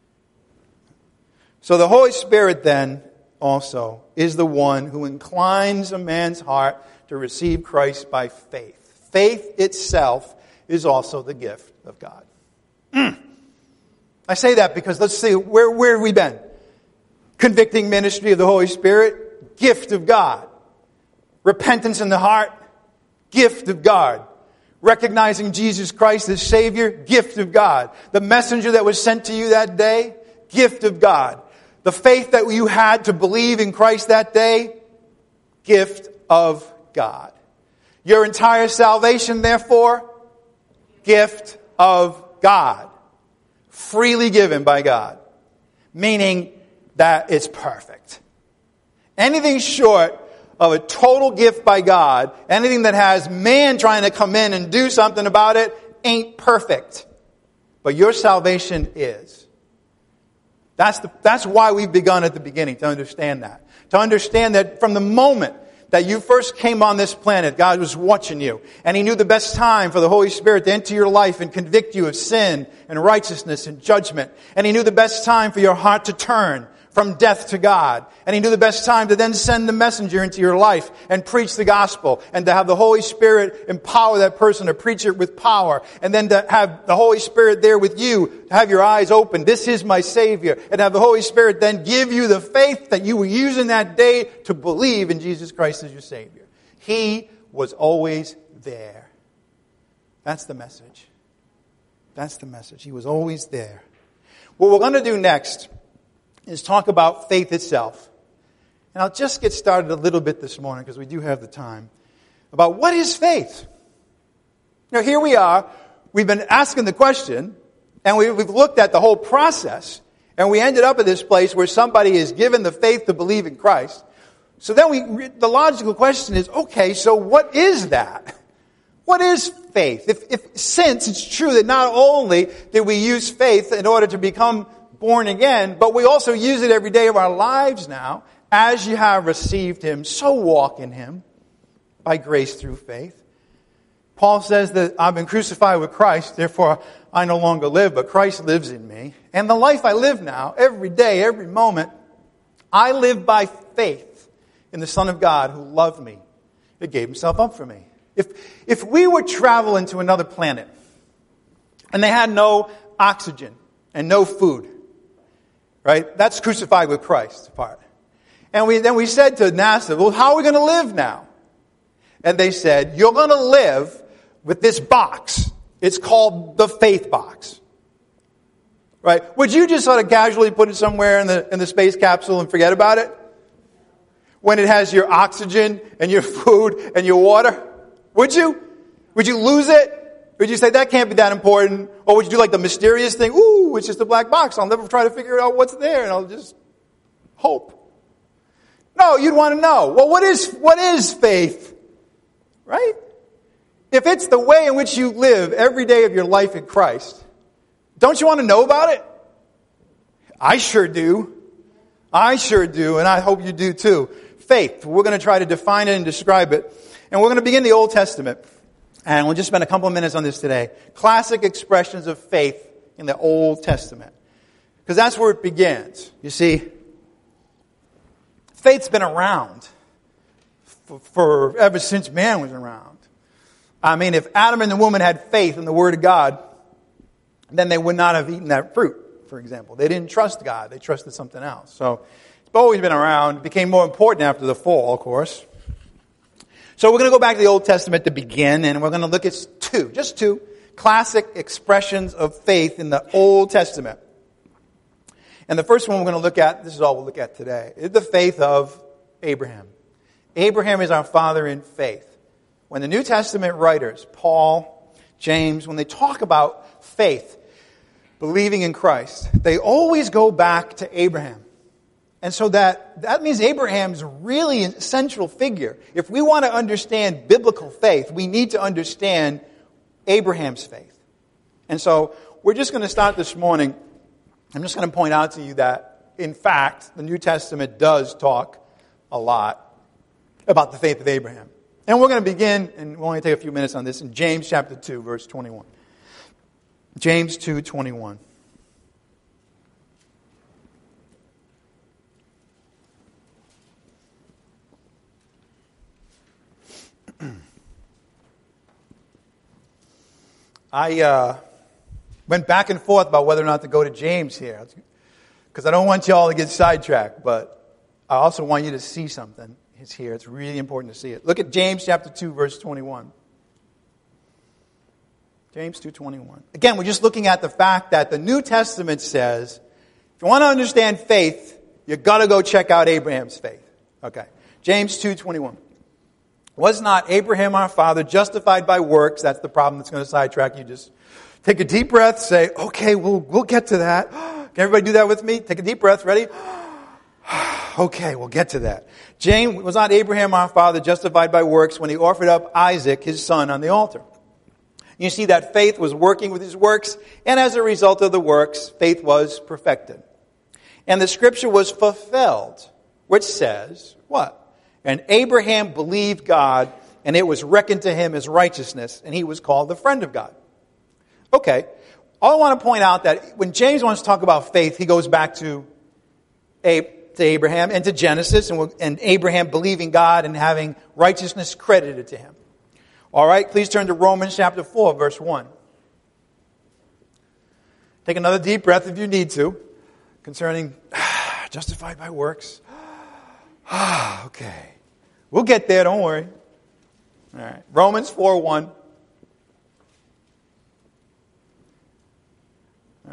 So the Holy Spirit then also is the one who inclines a man's heart to receive Christ by faith. Faith itself is also the gift of God. I say that because let's see, where have we been? Convicting ministry of the Holy Spirit, gift of God. Repentance in the heart, gift of God. Recognizing Jesus Christ as Savior, gift of God. The messenger that was sent to you that day, gift of God. The faith that you had to believe in Christ that day, gift of God. Your entire salvation, therefore, gift of God. Freely given by God. Meaning that it's perfect. Anything short of a total gift by God, anything that has man trying to come in and do something about it, ain't perfect. But your salvation is. That's why we've begun at the beginning, to understand that. To understand that from the moment that you first came on this planet, God was watching you. And he knew the best time for the Holy Spirit to enter your life and convict you of sin and righteousness and judgment. And he knew the best time for your heart to turn from death to God. And he knew the best time to then send the messenger into your life and preach the gospel. And to have the Holy Spirit empower that person to preach it with power. And then to have the Holy Spirit there with you, to have your eyes open. This is my Savior. And have the Holy Spirit then give you the faith that you were using that day to believe in Jesus Christ as your Savior. He was always there. That's the message. That's the message. He was always there. What we're going to do next is talk about faith itself. And I'll just get started a little bit this morning because we do have the time. About what is faith? Now here we are. We've been asking the question and we've looked at the whole process and we ended up at this place where somebody is given the faith to believe in Christ. So then the logical question is, okay, so what is that? What is faith? Since it's true that not only did we use faith in order to become born again, but we also use it every day of our lives now. As you have received him, so walk in him by grace through faith. Paul says that I've been crucified with Christ, therefore I no longer live, but Christ lives in me. And the life I live now, every day, every moment, I live by faith in the Son of God who loved me, that gave himself up for me. If we were traveling to another planet and they had no oxygen and no food, right? That's crucified with Christ part. And then we said to NASA, well, how are we going to live now? And they said, you're going to live with this box. It's called the faith box. Right? Would you just sort of casually put it somewhere in the space capsule and forget about it? When it has your oxygen and your food and your water? Would you? Would you lose it? Would you say, that can't be that important? Or would you do like the mysterious thing? Ooh, it's just a black box. I'll never try to figure out what's there, and I'll just hope. No, you'd want to know. Well, what is faith? Right? If it's the way in which you live every day of your life in Christ, don't you want to know about it? I sure do. I sure do, and I hope you do too. Faith. We're going to try to define it and describe it. And we're going to begin the Old Testament. And we'll just spend a couple of minutes on this today. Classic expressions of faith in the Old Testament. Because that's where it begins. You see, faith's been around for ever since man was around. I mean, if Adam and the woman had faith in the Word of God, then they would not have eaten that fruit, for example. They didn't trust God. They trusted something else. So it's always been around. It became more important after the fall, of course. So we're going to go back to the Old Testament to begin, and we're going to look at just two classic expressions of faith in the Old Testament. And the first one we're going to look at, this is all we'll look at today, is the faith of Abraham. Abraham is our father in faith. When the New Testament writers, Paul, James, when they talk about faith, believing in Christ, they always go back to Abraham. And so that means Abraham's really a central figure. If we want to understand biblical faith, we need to understand Abraham's faith. And so we're just going to start this morning. I'm just going to point out to you that, in fact, the New Testament does talk a lot about the faith of Abraham. And we're going to begin, and we'll only take a few minutes on this, in James chapter 2, verse 21. James 2:21. I went back and forth about whether or not to go to James here, because I don't want you all to get sidetracked, but I also want you to see something. It's here. It's really important to see it. Look at James chapter 2, verse 21. James 2:21. Again, we're just looking at the fact that the New Testament says, if you want to understand faith, you've got to go check out Abraham's faith. Okay. James 2:21. Was not Abraham our father justified by works? That's the problem that's going to sidetrack you. Just take a deep breath, say, okay, we'll get to that. Can everybody do that with me? Take a deep breath, ready? Okay, we'll get to that. James, was not Abraham our father justified by works when he offered up Isaac, his son, on the altar? You see that faith was working with his works, and as a result of the works, faith was perfected. And the scripture was fulfilled, which says, what? And Abraham believed God, and it was reckoned to him as righteousness, and he was called the friend of God. Okay, I want to point out that when James wants to talk about faith, he goes back to Abraham and to Genesis, and Abraham believing God and having righteousness credited to him. All right, please turn to Romans chapter 4, verse 1. Take another deep breath if you need to, concerning justified by works. Okay. We'll get there, don't worry. All right. Romans 4:1. All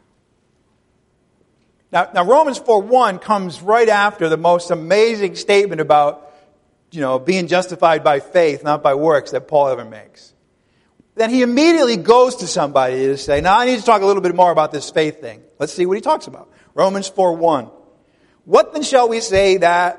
right. Now Romans 4:1 comes right after the most amazing statement about, being justified by faith, not by works, that Paul ever makes. Then he immediately goes to somebody to say, now I need to talk a little bit more about this faith thing. Let's see what he talks about. Romans 4:1. What then shall we say that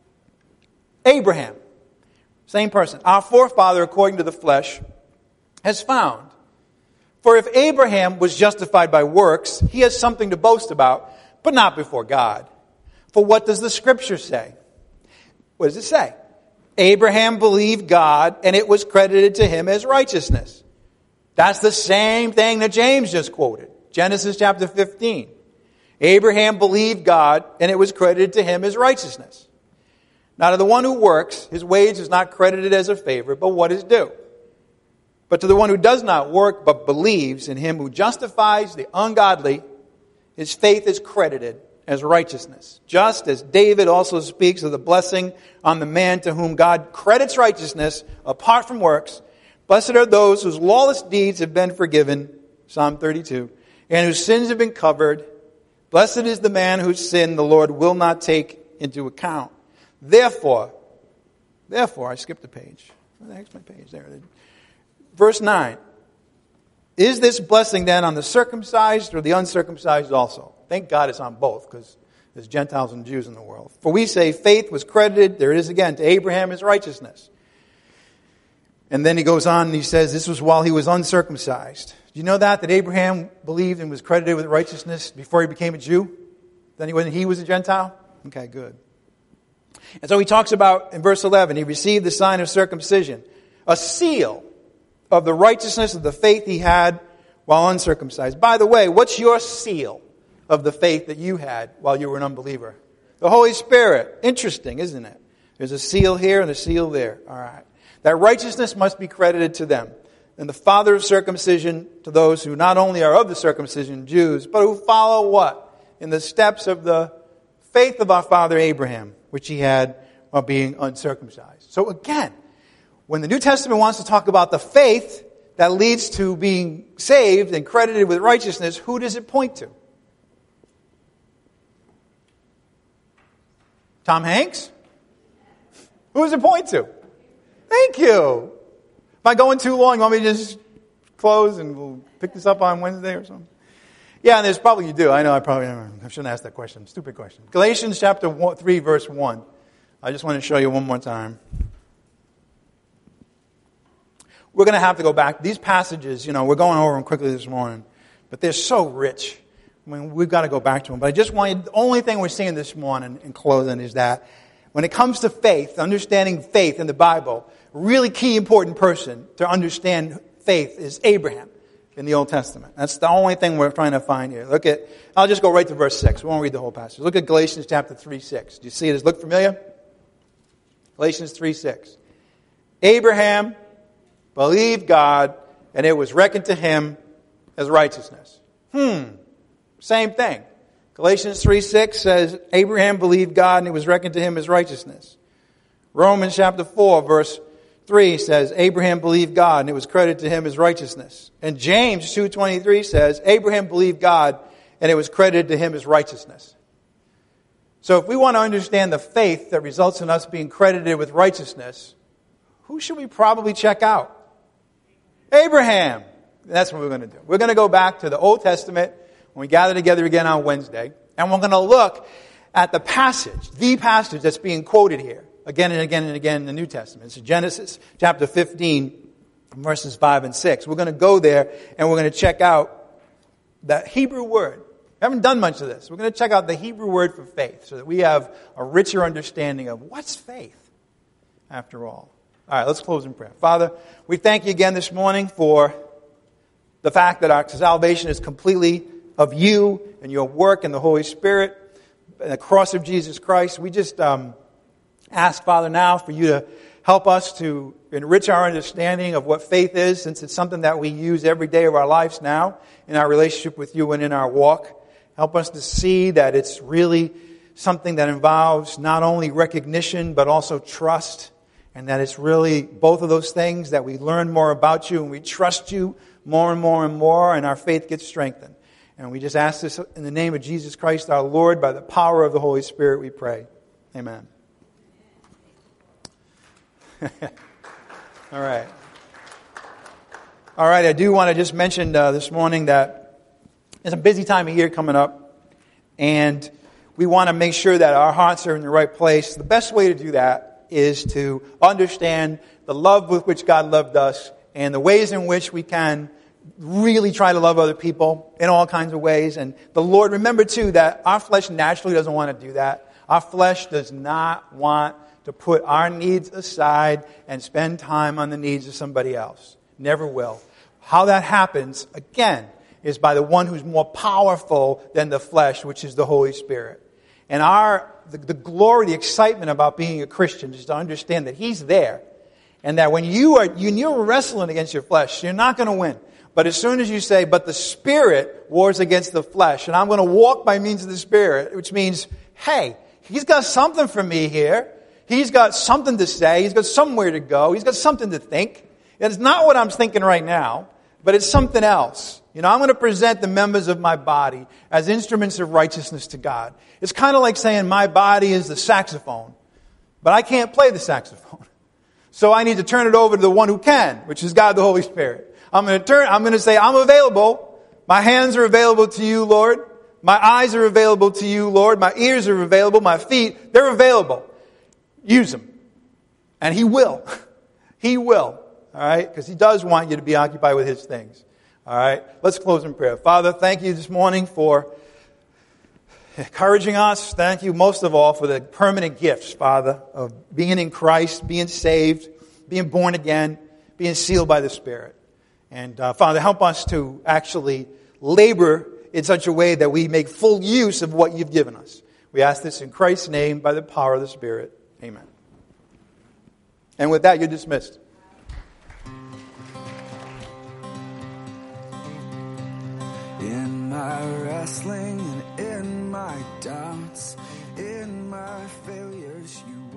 Abraham, same person, our forefather according to the flesh, has found? For if Abraham was justified by works, he has something to boast about, but not before God. For what does the scripture say? What does it say? Abraham believed God, and it was credited to him as righteousness. That's the same thing that James just quoted. Genesis chapter 15. Abraham believed God, and it was credited to him as righteousness. Now to the one who works, his wage is not credited as a favor, but what is due. But to the one who does not work, but believes in him who justifies the ungodly, his faith is credited as righteousness. Just as David also speaks of the blessing on the man to whom God credits righteousness apart from works. Blessed are those whose lawless deeds have been forgiven, Psalm 32, and whose sins have been covered. Blessed is the man whose sin the Lord will not take into account. Therefore, I skipped a page. Where the heck's my page? There it is. Verse 9. Is this blessing then on the circumcised or the uncircumcised also? Thank God it's on both, because there's Gentiles and Jews in the world. For we say faith was credited, there it is again, to Abraham as righteousness. And then he goes on and he says this was while he was uncircumcised. Do you know that Abraham believed and was credited with righteousness before he became a Jew? Then when he was a Gentile? Okay, good. And so he talks about, in verse 11, he received the sign of circumcision, a seal of the righteousness of the faith he had while uncircumcised. By the way, what's your seal of the faith that you had while you were an unbeliever? The Holy Spirit. Interesting, isn't it? There's a seal here and a seal there. All right. That righteousness must be credited to them. And the father of circumcision to those who not only are of the circumcision, Jews, but who follow what? In the steps of the faith of our father Abraham, which he had while being uncircumcised. So again, when the New Testament wants to talk about the faith that leads to being saved and credited with righteousness, who does it point to? Tom Hanks? Who does it point to? Thank you. If I go in too long, you want me to just close and we'll pick this up on Wednesday or something? Yeah, and there's probably you do. I know I shouldn't ask that question. Stupid question. Galatians chapter 3, verse 1. I just want to show you one more time. We're going to have to go back. These passages, we're going over them quickly this morning, but they're so rich. I mean, we've got to go back to them. But I just want you, the only thing we're seeing this morning in closing is that when it comes to faith, understanding faith in the Bible, a really key important person to understand faith is Abraham in the Old Testament. That's the only thing we're trying to find here. I'll just go right to verse 6. We won't read the whole passage. Look at Galatians chapter 3:6. Do you see it? Does it look familiar? Galatians 3:6. Abraham believed God, and it was reckoned to him as righteousness. Same thing. Galatians 3:6 says, Abraham believed God, and it was reckoned to him as righteousness. Romans chapter 4, verse 3 says, Abraham believed God, and it was credited to him as righteousness. And James 2:23 says, Abraham believed God, and it was credited to him as righteousness. So if we want to understand the faith that results in us being credited with righteousness, who should we probably check out? Abraham. That's what we're going to do. We're going to go back to the Old Testament when we gather together again on Wednesday, and we're going to look at the passage that's being quoted here, again and again and again in the New Testament. It's Genesis chapter 15, verses 5 and 6. We're going to go there, and we're going to check out the Hebrew word. We haven't done much of this. We're going to check out the Hebrew word for faith so that we have a richer understanding of what's faith, after all. All right, let's close in prayer. Father, we thank you again this morning for the fact that our salvation is completely of you and your work and the Holy Spirit and the cross of Jesus Christ. We just ask, Father, now for you to help us to enrich our understanding of what faith is, since it's something that we use every day of our lives now in our relationship with you and in our walk. Help us to see that it's really something that involves not only recognition but also trust, and that it's really both of those things, that we learn more about you and we trust you more and more and more, and our faith gets strengthened. And we just ask this in the name of Jesus Christ our Lord, by the power of the Holy Spirit we pray. Amen. All right. I do want to just mention this morning that it's a busy time of year coming up, and we want to make sure that our hearts are in the right place. The best way to do that is to understand the love with which God loved us and the ways in which we can really try to love other people in all kinds of ways. And the Lord, remember too, that our flesh naturally doesn't want to do that. Our flesh does not want to put our needs aside and spend time on the needs of somebody else. Never will. How that happens, again, is by the one who's more powerful than the flesh, which is the Holy Spirit. And the glory, the excitement about being a Christian is to understand that He's there. And that when you're wrestling against your flesh, you're not going to win. But as soon as you say, but the Spirit wars against the flesh, and I'm going to walk by means of the Spirit, which means, hey, He's got something for me here. He's got something to say. He's got somewhere to go. He's got something to think. It's not what I'm thinking right now, but it's something else. I'm going to present the members of my body as instruments of righteousness to God. It's kind of like saying my body is the saxophone, but I can't play the saxophone. So I need to turn it over to the one who can, which is God the Holy Spirit. I'm going to say, I'm available. My hands are available to you, Lord. My eyes are available to you, Lord. My ears are available. My feet, they're available. Use them. And He will. He will. All right? Because He does want you to be occupied with His things. All right? Let's close in prayer. Father, thank you this morning for encouraging us. Thank you most of all for the permanent gifts, Father, of being in Christ, being saved, being born again, being sealed by the Spirit. And Father, help us to actually labor in such a way that we make full use of what you've given us. We ask this in Christ's name by the power of the Spirit. Amen. And with that, you're dismissed. In my wrestling and in my doubts, in my failures, you